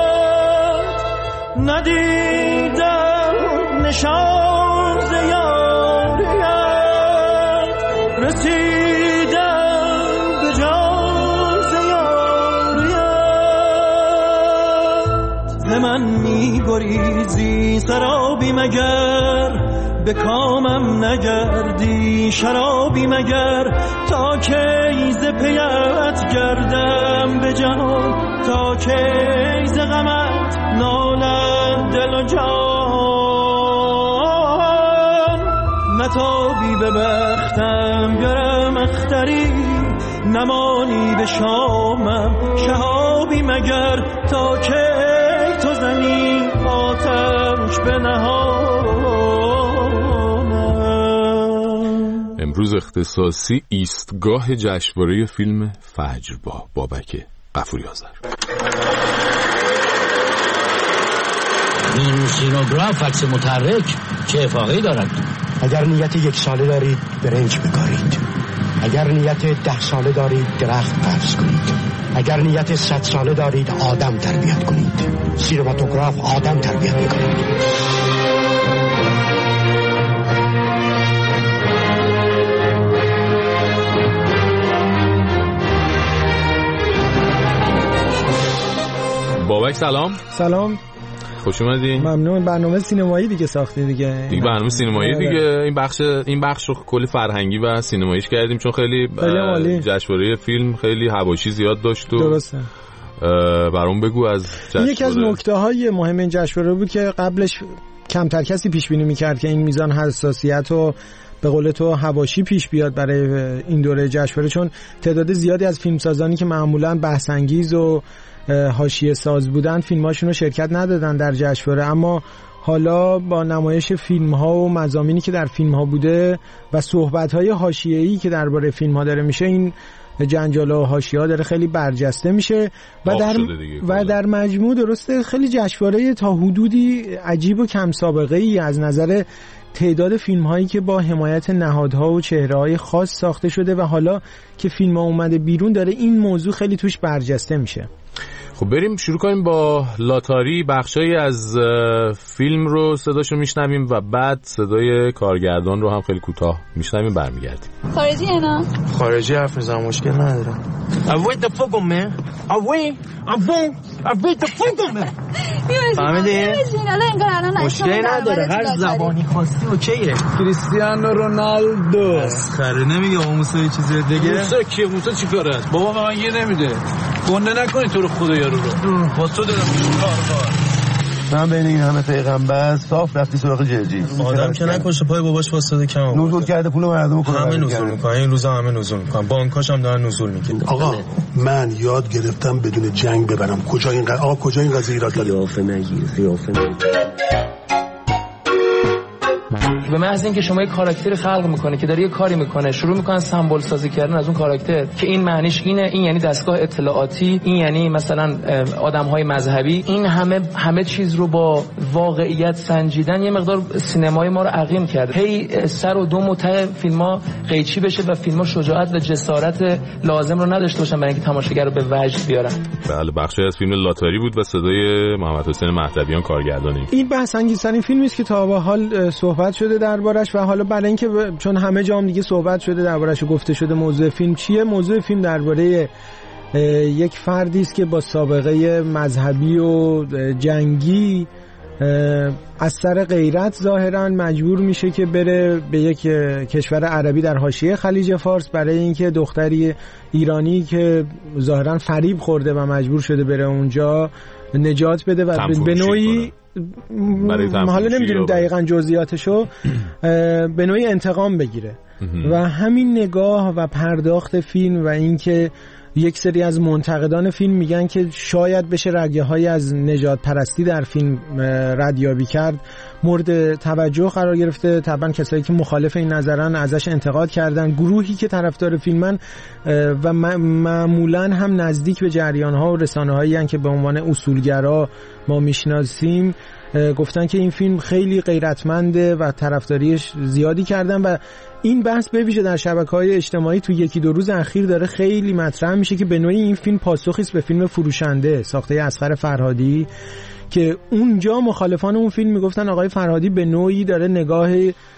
ندیدم نشان زیاریت، رسیدم به جان زیاریت. ز من میگریزی سرابی مگر، به کامم نگردی شرابی مگر، تا کی ز پیت گردم به جهان، تا کی ز غمت نالم دل و جان، نتابی به بختم گرم اختری، نمانی به شامم شهابی مگر، تا کی تو زنی آتش به نهانم. امروز اختصاصی ایستگاه جشنواره فیلم فجر با بابک غفوری آذر. این سینوگراف عکس متحرک چه افاقه‌ای دارد؟ اگر نیت یک ساله دارید برنج بکارید، اگر نیت ده ساله دارید درخت فرض کنید، اگر نیت صد ساله دارید آدم تربیت کنید. سینماتوگراف آدم تربیت میکنید. بابک سلام. سلام، خوش اومدین. ممنون. برنامه سینمایی دیگه ساختی دیگه. دیگه برنامه سینمایی دیگه. این بخش این بخش رو کلی فرهنگی و سینماییش کردیم چون خیلی جشنواره فیلم خیلی حواشی زیاد داشت و درسته. برام بگو از جشنواره. یکی از نکته‌های مهم این جشنواره بود که قبلش کمتر کسی پیش بینی می‌کرد که این میزان حساسیت و به قول تو حواشی پیش بیاد برای این دوره جشنواره، چون تعداد زیادی از فیلمسازانی که معمولاً بحث انگیز و حاشیه ساز بودن فیلم‌هاشون رو شرکت ندادن در جشنواره، اما حالا با نمایش فیلم‌ها و مضامینی که در فیلم‌ها بوده و صحبت‌های حاشیه‌ای که درباره فیلم‌ها داره میشه، این جنجال و حاشیه‌ها داره خیلی برجسته میشه و در و در مجموع درسته خیلی جشنواره تا حدودی عجیب و کم سابقه‌ای از نظر تعداد فیلم‌هایی که با حمایت نهادها و چهره‌های خاص ساخته شده و حالا که فیلم‌ها اومده بیرون داره این موضوع خیلی توش برجسته میشه. خب بریم شروع کنیم با لاتاری. بخشایی از فیلم رو صداشو میشنویم و بعد صدای کارگردان رو هم خیلی کوتاه میشنویم، برمیگردیم. خارجی اینا؟ خارجی حرف میزنم، مشکل ندارم. اوید the fuck man. اوید ابون اوید the fuck man. فهمیدی؟ مشکل نداره، هر زبانی خواستی اوکیه. کریستیانو رونالدو مسخره نمیگه موسی یه چیزی دیگه. موسی کی؟ موسی چیکاره است؟ بابا من یه نمیده. گنده نکنی تو رو خدا یارو رو. واسه دادم کار. من بین این همه پیغمبر صاف رفتی سراغ جرجی. آدم که نکشه پای باباش واسطه کم آورد. نزول کرده پول مردم کنه. همه نزول میکنن. این روزا همه نزول میکنن. بانکاش هم دارن نزول میکنن. آقا من یاد گرفتم بدون جنگ ببرم. کجا این قضیه آقا کجا این قضیه ایراد داره؟ قیافه نگیر، قیافه نگیر. به محض اینکه شما یک کاراکتر خلق میکنه که داره یه کاری میکنه، شروع میکنن سمبل سازی کردن از اون کاراکتر که این معنیش اینه، این یعنی دستگاه اطلاعاتی، این یعنی مثلا آدمهای مذهبی، این همه همه چیز رو با واقعیت سنجیدن یه مقدار سینمای ما رو عقیم کرده. هی سر و دم و ته فیلم‌ها قیچی بشه و فیلم‌ها شجاعت و جسارت لازم رو نداشته باشن برای اینکه تماشاگر رو به وجد بیارن. بله، بخشی از فیلم لاتاری بود و صدای محمد حسین مهدویان کارگردانی. این بحث انگیزترین فیلمی است که تا به حال صحبت شده دربارش و حالا برای اینکه ب... چون همه جام دیگه صحبت شده دربارش و گفته شده موضوع فیلم چیه، موضوع فیلم درباره یک فردی است که با سابقه مذهبی و جنگی از سر غیرت ظاهرا مجبور میشه که بره به یک کشور عربی در حاشیه خلیج فارس برای اینکه دختری ایرانی که ظاهرا فریب خورده و مجبور شده بره اونجا نجات بده و به نوعی حالا نمیدونیم دقیقاً جزئیاتشو به نوعی انتقام بگیره و همین نگاه و پرداخت فیلم و اینکه یک سری از منتقدان فیلم میگن که شاید بشه رگه‌هایی از نژاد پرستی در فیلم ردیابی کرد مورد توجه قرار گرفته. طبعا کسایی که مخالف این نظرن ازش انتقاد کردن. گروهی که طرفدار فیلمن و معمولاً هم نزدیک به جریان‌ها و رسانه‌هایی ان که به عنوان اصولگرا ما میشناسیم گفتن که این فیلم خیلی غیرتمنده و طرفداریش زیادی کردن و این بحث به ویژه در شبکه‌های اجتماعی تو یکی دو روز اخیر داره خیلی مطرح میشه که به نوعی این فیلم پاسخی است به فیلم فروشنده ساخته اصغر فرهادی که اونجا مخالفان اون فیلم میگفتن آقای فرهادی به نوعی داره نگاه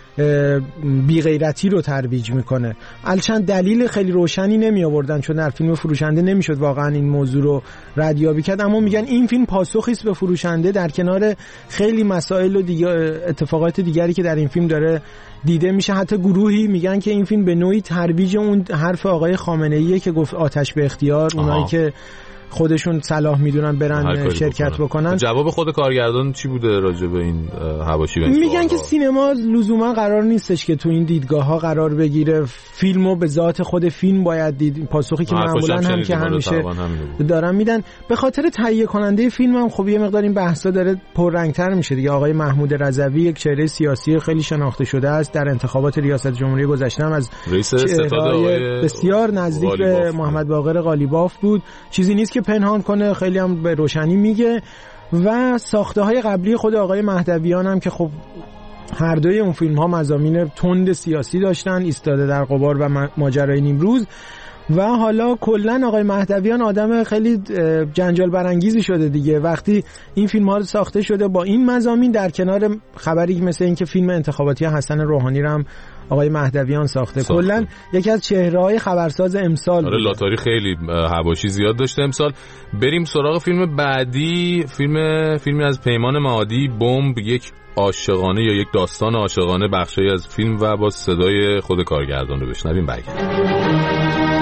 بی غیرتی رو ترویج میکنه. الچند دلیل خیلی روشنی نمی آوردن چون در فیلم فروشنده نمیشد واقعا این موضوع رو ردیابی کرد، اما میگن این فیلم پاسخی است به فروشنده در کنار خیلی مسائل و دیگه اتفاقات دیگری که در این فیلم داره دیده میشه. حتی گروهی میگن که این فیلم به نوعی ترویج اون حرف آقای خامنه‌ایه که گفت آتش به اختیار، اونایی که خودشون صلاح میدونن برن شرکت بکنن. بکنن. جواب خود کارگردان چی بوده راجع به این حواشی؟ میگن که سینما لزوما قرار نیستش که تو این دیدگاه ها قرار بگیره، فیلمو به ذات خود فیلم باید دید. پاسخی که معمولا هم که همیشه دارن میدن. به خاطر تهیه کننده فیلم هم خب یه مقدار این بحثا داره پررنگتر میشه دیگه. آقای محمود رضوی یک چهره سیاسی خیلی شناخته شده است، در انتخابات ریاست جمهوری گذشته هم از چهره‌های بسیار نزدیک به محمد باقر قالیباف بود. چیزی نیست که پنهان کنه، خیلی هم به روشنی میگه. و ساخته های قبلی خود آقای مهدویان هم که خب هر دوی اون فیلم ها مضامین تند سیاسی داشتن، ایستاده در غبار و ماجرای نیمروز. و حالا کلا آقای مهدویان آدم خیلی جنجال برانگیزی شده دیگه. وقتی این فیلم ها ساخته شده با این مضامین در کنار خبری مثل این که فیلم انتخاباتی حسن روحانی رو هم آقای مهدویان ساخته, ساخته. کلا یکی از چهره‌های خبرساز امسال. آره لاتاری خیلی حواشی زیاد داشته امسال. بریم سراغ فیلم بعدی. فیلم فیلمی از پیمان معادی، بمب، یک عاشقانه یا یک داستان عاشقانه، بخشی از فیلم و با صدای خود کارگردان رو بشنویم. برگردیم.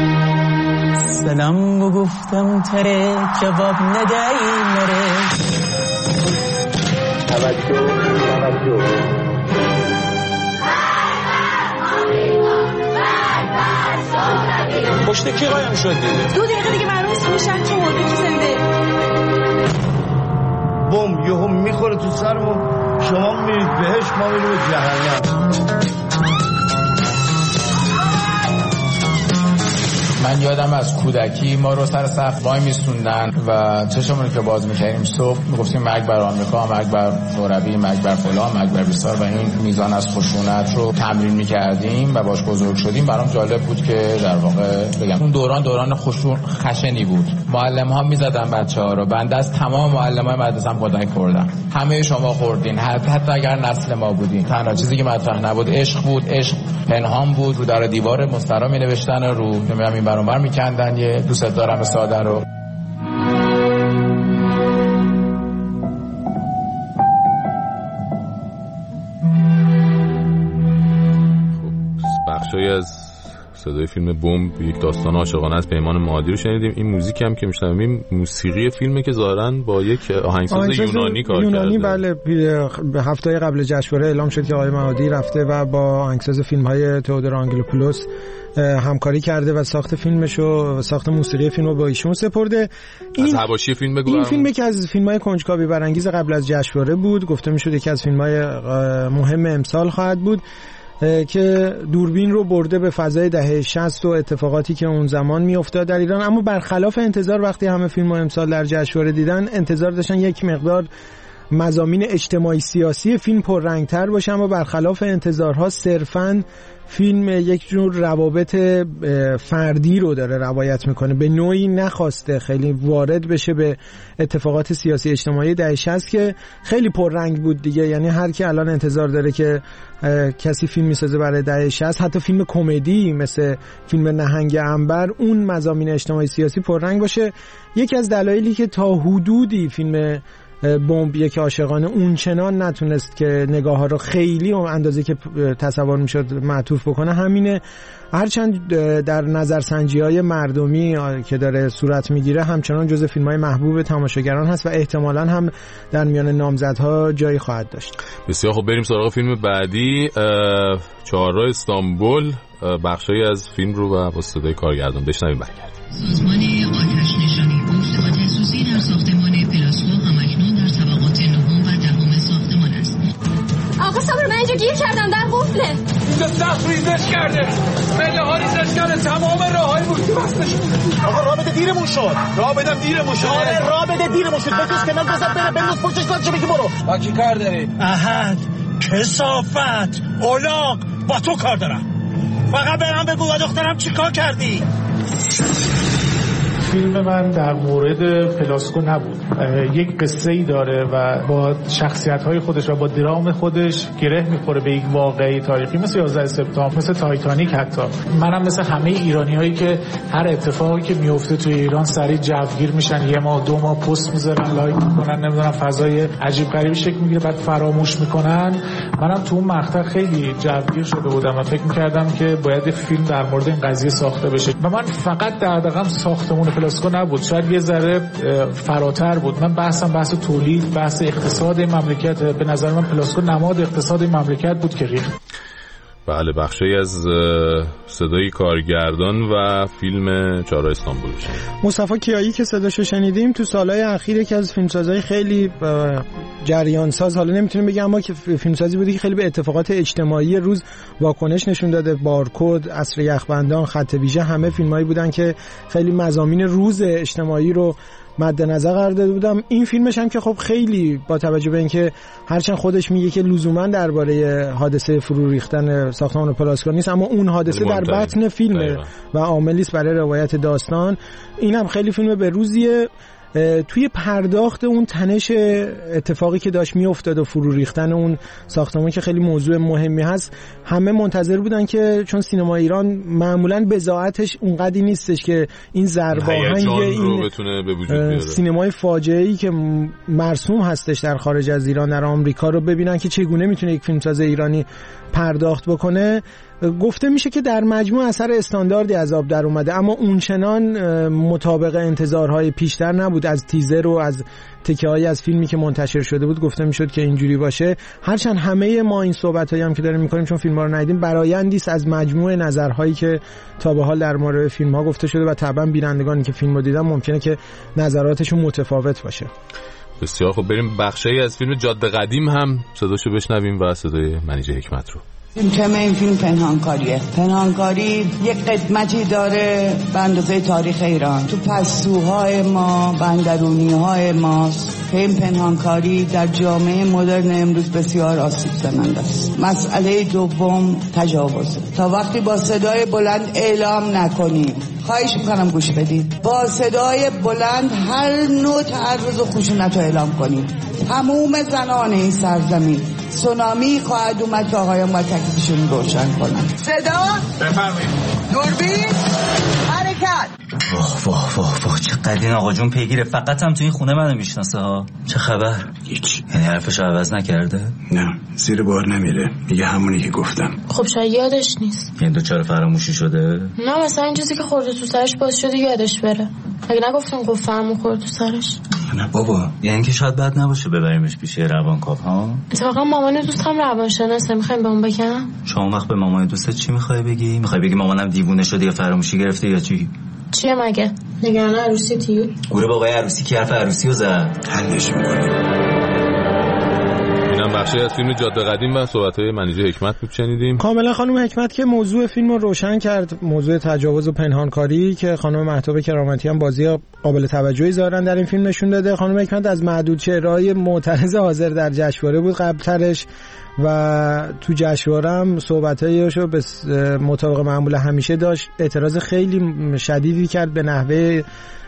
سلام و گفتم تره جواب ندهی نره. توجه توجه پشت کی قایم شدی؟ دو دقیقه دیگه معلوم نیست میشن چه مرده کی زنده. بم یهو میخوره تو سرمون، شما میرید بهش، ما میریم به جهنم. من یادم از کودکی ما رو سر صف وای میسوندن و چشمون که باز میکردیم صبح میگفتیم مرگ بر آمریکا، مرگ بر شوروی، مرگ بر فلان، مرگ بر بیسار و این میزان از خشونت رو تمرین میکردیم و باش بزرگ شدیم. برام جالب بود که در واقع بگم اون دوران دوران خشون خشنی بود. معلم ها میزدن بچه ها رو. بنده از تمام معلم های مدرسه هم کتک خوردم. همه شما خوردین، حتی اگر نسل ما بودین. تنها چیزی که مطرح نبود عشق بود. عشق پنهان بود. رو در دیوار مسترا می نوشتن، رو نمیدونم این بر اون بر میکندن یه دوست دارم ساده رو. بخشی از صدای فیلم بمب یک داستان عاشقانه از پیمان مادی رو شنیدیم. این موزیک هم که میشنویم موسیقی فیلمه که ظاهراً با یک آهنگساز, آهنگساز یونانی کار یونانی کرده. بله، به هفته قبل جشنواره اعلام شد که آقای مادی رفته و با آهنگساز فیلم‌های تئودور آنگلوپولوس همکاری کرده و ساخت فیلمشو، ساخت موسیقی فیلمو با ایشون سپرده. این از حواشی فیلم بگو. این فیلم که از فیلم‌های کنجکاوی برانگیز قبل از جشنواره بود، گفته میشد یکی از فیلم‌های مهم امسال خواهد بود که دوربین رو برده به فضای دهه شصت و اتفاقاتی که اون زمان میافتاد در ایران. اما برخلاف انتظار وقتی همه فیلم‌ها امسال در جشنواره دیدن، انتظار داشتن یک مقدار مضامین اجتماعی سیاسی فیلم پررنگ‌تر باشه، اما برخلاف انتظارها صرفاً فیلم یک جور روابط فردی رو داره روایت میکنه. به نوعی نخواسته خیلی وارد بشه به اتفاقات سیاسی اجتماعی دهه شصت که خیلی پررنگ بود دیگه. یعنی هر کی الان انتظار داره که کسی فیلم میسازه برای دهه شصت، حتی فیلم کمدی مثل فیلم نهنگ عنبر، اون مضامین اجتماعی سیاسی پررنگ باشه. یکی از دلایلی که تا حدودی فیلم بمب یک عاشقانه اون چنان نتونست که نگاه ها رو خیلی اون اندازه که تصور میشد معطوف بکنه همینه. هرچند در نظرسنجی های مردمی که داره صورت میگیره همچنان جزو فیلم های محبوب تماشاگران هست و احتمالاً هم در میان نامزدها جایی خواهد داشت. بسیار خب، بریم سراغ فیلم بعدی، چهارراه استانبول. بخشی از فیلم رو و با صدای کارگردان بشنویم برگردیم. سازمان آتش نشانی گفت آتش سوزی در ساختمان پلاسکو همکنون در طبقات نهم و دهم ساختمان است. آقا صبر، من اینجا گیر کردم، در قفله. اینجا سخت ریزش کرده، پله ها ریزش کرده، تمام راه های بودی بستش. آقا راه بده دیرمون شد. راه بدم دیرمون شد. آره راه بده دیرمون شد. بکش کنار بزن بره بنداز پشتش کارشو بگی برو. با کی کار داری؟ احد، کثافت، اولاق، با تو کار دارم. فقط برام بگو و دخترم چی کار کردی؟ فیلم من در مورد پلاسکو نبود. یک قصه ای داره و با شخصیت های خودش و با درام خودش گره میخوره به یک واقعی تاریخی مثل یازده سپتامبر، مثل تایتانیک. حتی منم مثل همه ایرانی هایی که هر اتفاقی که میفته توی ایران سریع جوگیر میشن، یه ماه دو ماه پست میذارن، لایک میکنن، نمیدونم فضای عجیب غریبی شکل میگیره بعد فراموش میکنن. منم تو اون مقطع خیلی جوگیر شده بودم و فکر میکردم که باید فیلم در مورد این قضیه ساخته بشه و من فقط دغدغه‌ام ساختمون پلاسکو نبود، شاید یه ذره فراتر بود. من بحثم بحث تولید، بحث اقتصاد مملکت. به نظر من پلاسکو نماد اقتصاد مملکت بود که ریخت. بله، بخشی از صدای کارگردان و فیلم چهارراه استانبول شد. مصطفی کیایی که صداشو شنیدیم تو سالهای اخیر که از فیلمسازهای خیلی جریان ساز، حالا نمیتونیم بگم اما که فیلمسازی بوده که خیلی به اتفاقات اجتماعی روز واکنش نشون داده. بارکد، عصر یخبندان، خط ویژه، همه فیلمایی بودن که خیلی مضامین روز اجتماعی رو مد نظر قرار داده بودم. این فیلمش هم که خب خیلی با توجه به اینکه هرچند خودش میگه که لزوما درباره حادثه فرو ریختن ساختمان پلاسکو نیست، اما اون حادثه در بطن فیلمه و عاملی است برای روایت داستان. این هم خیلی فیلم به روزیه. توی پرداخت اون تنش اتفاقی که داشت میافتاد و فرو ریختن اون ساختمان که خیلی موضوع مهمی هست، همه منتظر بودن که چون سینما ایران معمولاً بضاعتش اونقدی نیستش که این ضرباهنگ این سینمای فاجعه‌ای که مرسوم هستش در خارج از ایران در آمریکا رو ببینن که چگونه میتونه یک فیلمساز ایرانی پرداخت بکنه. گفته میشه که در مجموع اثر استانداردی از آب در اومده، اما اونچنان مطابق انتظارهای پیشتر نبود. از تیزر و از تکه‌هایی از فیلمی که منتشر شده بود گفته میشد که اینجوری باشه. هرچند همه ما این صحبتایی هم که داریم میکنیم چون فیلم‌ها رو ندیدیم برآیندی است از مجموع نظرهایی که تا به حال در مورد فیلم‌ها گفته شده و طبعا بینندگانی که فیلمو دیدن ممکنه که نظراتشون متفاوت باشه. بسیار خب، بریم بخشی از فیلم جاده قدیم هم صداشو بشنویم و صدای منیژه حکمت رو. این تم این فیلم پنهانکاریه. پنهانکاری یک قسمتی داره به اندازه تاریخ ایران تو پستوهای ما، بندرونی‌های ماست که این پنهانکاری در جامعه مدرن امروز بسیار آسیب زننده است. مسئله دوم تجاوزه. تا وقتی با صدای بلند اعلام نکنیم، خواهش میکنم گوش بدید، با صدای بلند هر نوع تعرض و خشونت رو اعلام کنید، تموم زنان این سرزمین سونامی خواهد اومد که آقایان باید تکلیفشون روشن کنن. صدا بفرمایید. دوربین حرکت. واه واه واه واه چقدر این آقا جون پیگیره. فقط هم تو این خونه منو میشناسه ها. چه خبر؟ هیچ. یعنی حرفش عوض نکرده؟ نه زیر بار نمیره، میگه همونی که گفتم. خب شاید یادش نیست. این دوچاره فراموشی شده؟ نه مثلا این چیزی که خورده تو سرش باز شده یادش بره. اگه نگفتم گفت فرمون خورد تو سرش. نه بابا یعنی که شاید بد نباشه ببریمش پیش روانکاو ها. اتفاقا مامان دوستم روانشناسه، میخوایم به اون بگم. شما وقت به مامان دوستت چی میخوای بگی؟ میخوای بگی مامانم دیوونه شده یا فراموشی گرفته یا چی؟ چیه مگه؟ نگران عروسی تیو؟ گوره بابای عروسی کی حرف عروسی رو زد؟ حلش می‌کنیم. اینم بخشی از فیلم جاده قدیم و صحبت‌های منیژه حکمت بود شنیدیم. کاملا خانم حکمت که موضوع فیلم رو روشن کرد، موضوع تجاوز و پنهانکاری که خانم مهتاب کرامتی هم بازی قابل توجهی ظاهرا در این فیلم نشون داده. خانم حکمت از معدود چهره‌های معترض حاضر در جشنواره بود قبل‌ترش و تو جشنواره هم صحبتایشو به مطابق معمول همیشه داشت، اعتراض خیلی شدیدی کرد به نحوه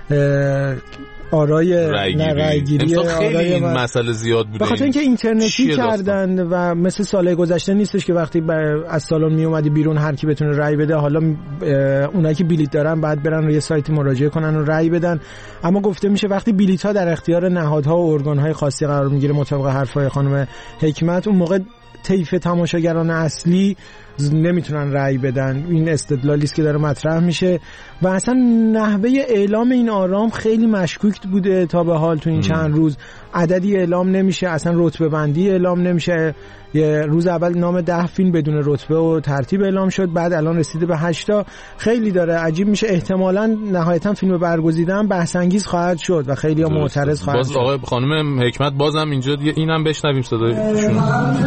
آرای رایگیری. خیلی این مسئله زیاد بوده، به خاطر اینکه اینترنتی کردن و مثل سالهای گذشته نیستش که وقتی از سالن می اومدی بیرون هر کی بتونه رای بده. حالا اونایی که بلیت دارن بعد برن روی سایت مراجعه کنن و رای بدن. اما گفته میشه وقتی بلیت ها در اختیار نهادها و ارگان های خاصی قرار میگیره مطابق حرفای خانم حکمت، اون موقع طیف تماشاگران اصلی نمیتونن رأی بدن. این استدلالی است که داره مطرح میشه و اصلا نحوه اعلام این آرام خیلی مشکوک بوده تا به حال. تو این چند روز عددی اعلام نمیشه، اصلا رتبه بندی اعلام نمیشه. یه روز اول نام ده فیلم بدون رتبه و ترتیب اعلام شد، بعد الان رسیده به هشتا. خیلی داره عجیب میشه. احتمالاً نهایتا فیلم برگزیدن بحث انگیز خواهد شد و خیلی ها معترض خواهد باز شد. آقای خانم حکمت بازم اینجا دیگه اینم بشنویم صدایشون.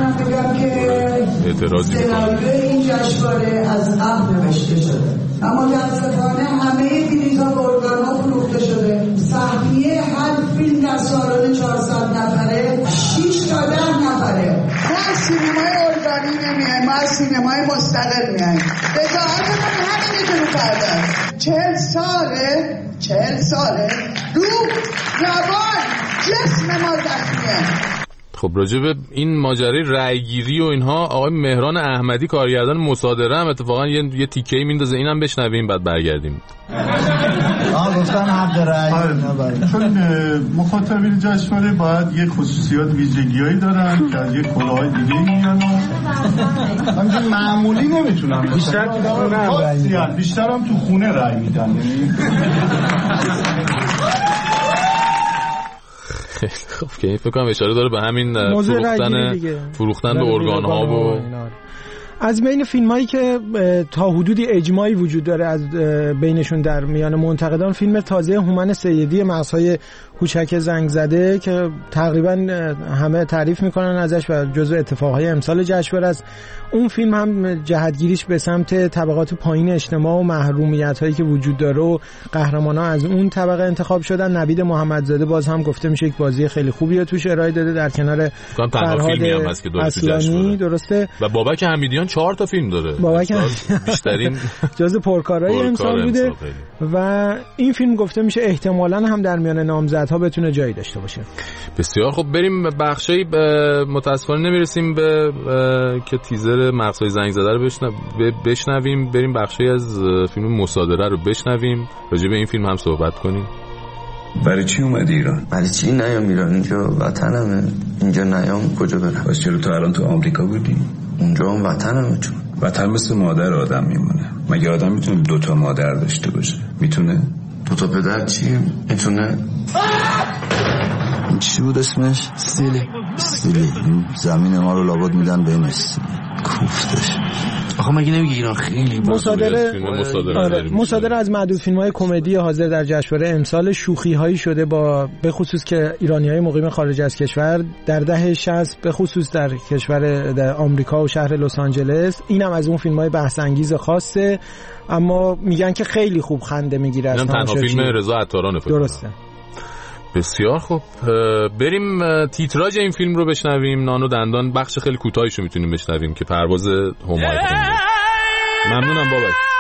اعتراضی این جشنواره از قبل نوشته شده، اما متاسفانه همه بلیط‌ها به ارگان‌ها فروخته شده. سهمیه هر فیلم در سالن چهارصد نفره شش تا ده نفره. ما از سینمای ارگانی نمیایم، ما از سینمای مستقل میایم. بجاهتمون همینه که رو کردن. چهل ساله چهل ساله روح، روان، جسم ما زخمیه. خب راجع به این ماجرای رأیگیری و اینها آقای مهران احمدی کارگردان مصادره هم اتفاقا یه, یه تیکه‌ای میندازه، اینم بشنویم بعد برگردیم. آه گفتن حق رأی. چون مخاطبین جشنواره باید یه خصوصیات ویژگیایی دارن که از یه کلاهای دیگه میان. همین معمولی نمیتونن بیشتر تو خونه بیشتر هم تو خونه رأی میدن. خب که فکر کنم اشاره داره به همین فروختن فروختن به ارگان ها و از بین فیلم هایی که تا حدودی اجماعی وجود داره از بینشون در میان منتقدان، فیلم تازه هومن سیدی مغزهای کوچک زنگ زده که تقریبا همه تعریف میکنن ازش و جزو اتفاقهای امسال جشنواره است. اون فیلم هم جهتگیریش به سمت طبقات پایین اجتماع و محرومیت هایی که وجود داره و قهرمان‌ها از اون طبقه انتخاب شدن. نوید محمدزاده باز هم گفته میشه یک بازی خیلی خوبیه توش ارائه داده در کنار فرهاد اصلانی. درسته. و بابک حمیدیان چهار تا فیلم داره. بابک بیشترین جزو پرکارهای امسال بوده و این فیلم گفته میشه احتمالاً هم در میان نامزدها بتونه جایی داشته باشه. بسیار خب بریم بخشی متاسفانه نمیرسیم به که تیزر مغزهای زنگ زده رو بشنویم. بریم بخشی از فیلم مصادره رو بشنویم، راجع به این فیلم هم صحبت کنیم. برای چی اومدی ایران؟ برای چی نیام ایران؟ اینجا وطنمه. اینجا نیام کجا برم؟ بس چرا تو الان تو آمریکا بودی؟ اونجا هم وطنمه. چون وطن مثل مادر آدم میمونه. مگه آدم میتونه دو تا مادر داشته باشه؟ میتونه؟ دو تا پدر چی؟ میتونه؟ چی بود اسمش؟ استیلی. استیلی. زمین ما رو لابد میدن به این استیلی. کوفتش. آخه مگه نمیگه ایران خیلی مصادره آره. مصادره از معدود فیلم‌های کمدی حاضر در جشنواره امسال شوخی‌هایی شده با به خصوص که ایرانی‌های مقیم خارج از کشور در دهه شصت به خصوص در کشور در آمریکا و شهر لس آنجلس. اینم از اون فیلم‌های بحث انگیز خاصه، اما میگن که خیلی خوب خنده میگیره. اینم تنها فیلم رضا عطارانه. درسته. بسیار خوب، بریم تیتراژ این فیلم رو بشنویم. نان و دندان بخش خیلی کوتاهیشو میتونیم بشنویم که پرواز همایون. ممنونم بابا.